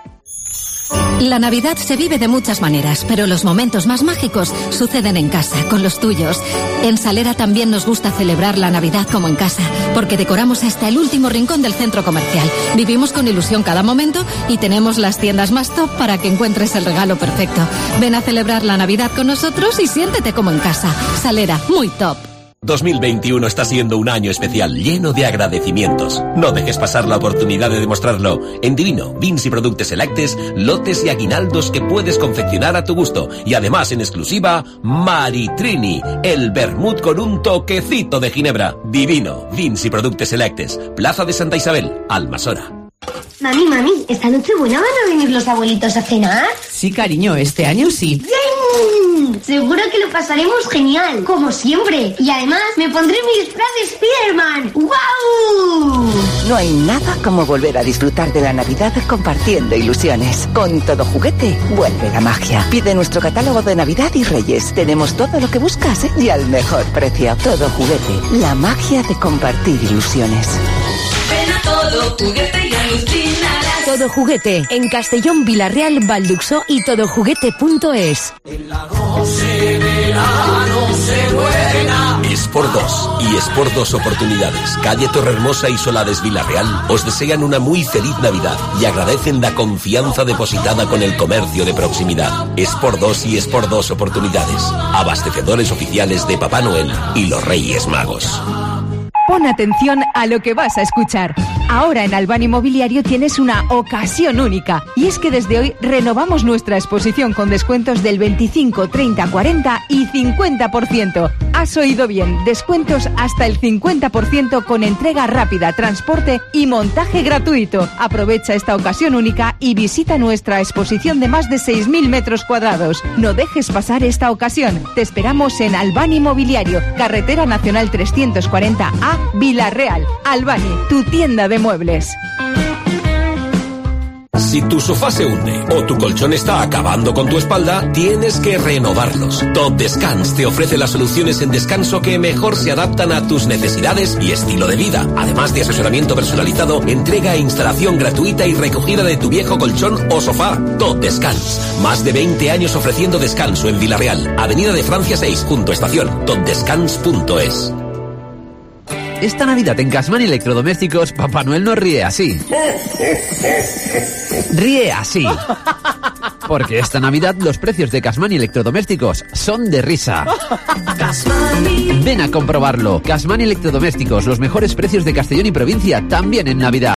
La Navidad se vive de muchas maneras, pero los momentos más mágicos suceden en casa, con los tuyos. En Salera también nos gusta celebrar la Navidad como en casa, porque decoramos hasta el último rincón del centro comercial. Vivimos con ilusión cada momento y tenemos las tiendas más top para que encuentres el regalo perfecto. Ven a celebrar la Navidad con nosotros y siéntete como en casa. Salera, muy top. dos mil veintiuno está siendo un año especial, lleno de agradecimientos. No dejes pasar la oportunidad de demostrarlo. En Divino, vins y productos selectes, lotes y aguinaldos que puedes confeccionar a tu gusto. Y además, en exclusiva, Maritrini, el vermut con un toquecito de ginebra. Divino, vins y productos selectes. Plaza de Santa Isabel, Almasora. Mami, mami, ¿esta noche buena van a venir los abuelitos a cenar? Sí, cariño, este año sí. ¡Bien! Seguro que lo pasaremos genial, como siempre. Y además me pondré mi disfraz de Spiderman. ¡Guau! No hay nada como volver a disfrutar de la Navidad compartiendo ilusiones. Con Todo Juguete vuelve la magia. Pide nuestro catálogo de Navidad y Reyes. Tenemos todo lo que buscas y al mejor precio. Todo Juguete, la magia de compartir ilusiones. Ven a Todo Juguete y alucinarás. Todo Juguete, en Castellón, Villarreal, Valduxó y todojuguete punto es. Es por dos y es por dos oportunidades. Calle Torrehermosa y Solades Villarreal os desean una muy feliz Navidad y agradecen la confianza depositada con el comercio de proximidad. Es por dos y es por dos oportunidades. Abastecedores oficiales de Papá Noel y los Reyes Magos. Pon atención a lo que vas a escuchar. Ahora en Albán Inmobiliario tienes una ocasión única. Y es que desde hoy renovamos nuestra exposición con descuentos del veinticinco, treinta, cuarenta y cincuenta por ciento. Has oído bien, descuentos hasta el cincuenta por ciento con entrega rápida, transporte y montaje gratuito. Aprovecha esta ocasión única y visita nuestra exposición de más de seis mil metros cuadrados. No dejes pasar esta ocasión. Te esperamos en Albán Inmobiliario, Carretera Nacional trescientos cuarenta A, Villarreal. Albani, tu tienda de muebles. Si tu sofá se hunde o tu colchón está acabando con tu espalda, tienes que renovarlos. Top Descans te ofrece las soluciones en descanso que mejor se adaptan a tus necesidades y estilo de vida. Además de asesoramiento personalizado, entrega e instalación gratuita y recogida de tu viejo colchón o sofá. Top Descans. Más de veinte años ofreciendo descanso en Villarreal, Avenida de Francia seis, junto a estación. top descans punto es. Esta Navidad en Gasman Electrodomésticos, Papá Noel no ríe así. Ríe así. Porque esta Navidad los precios de Gasman Electrodomésticos son de risa. Ven a comprobarlo. Gasman Electrodomésticos, los mejores precios de Castellón y provincia, también en Navidad.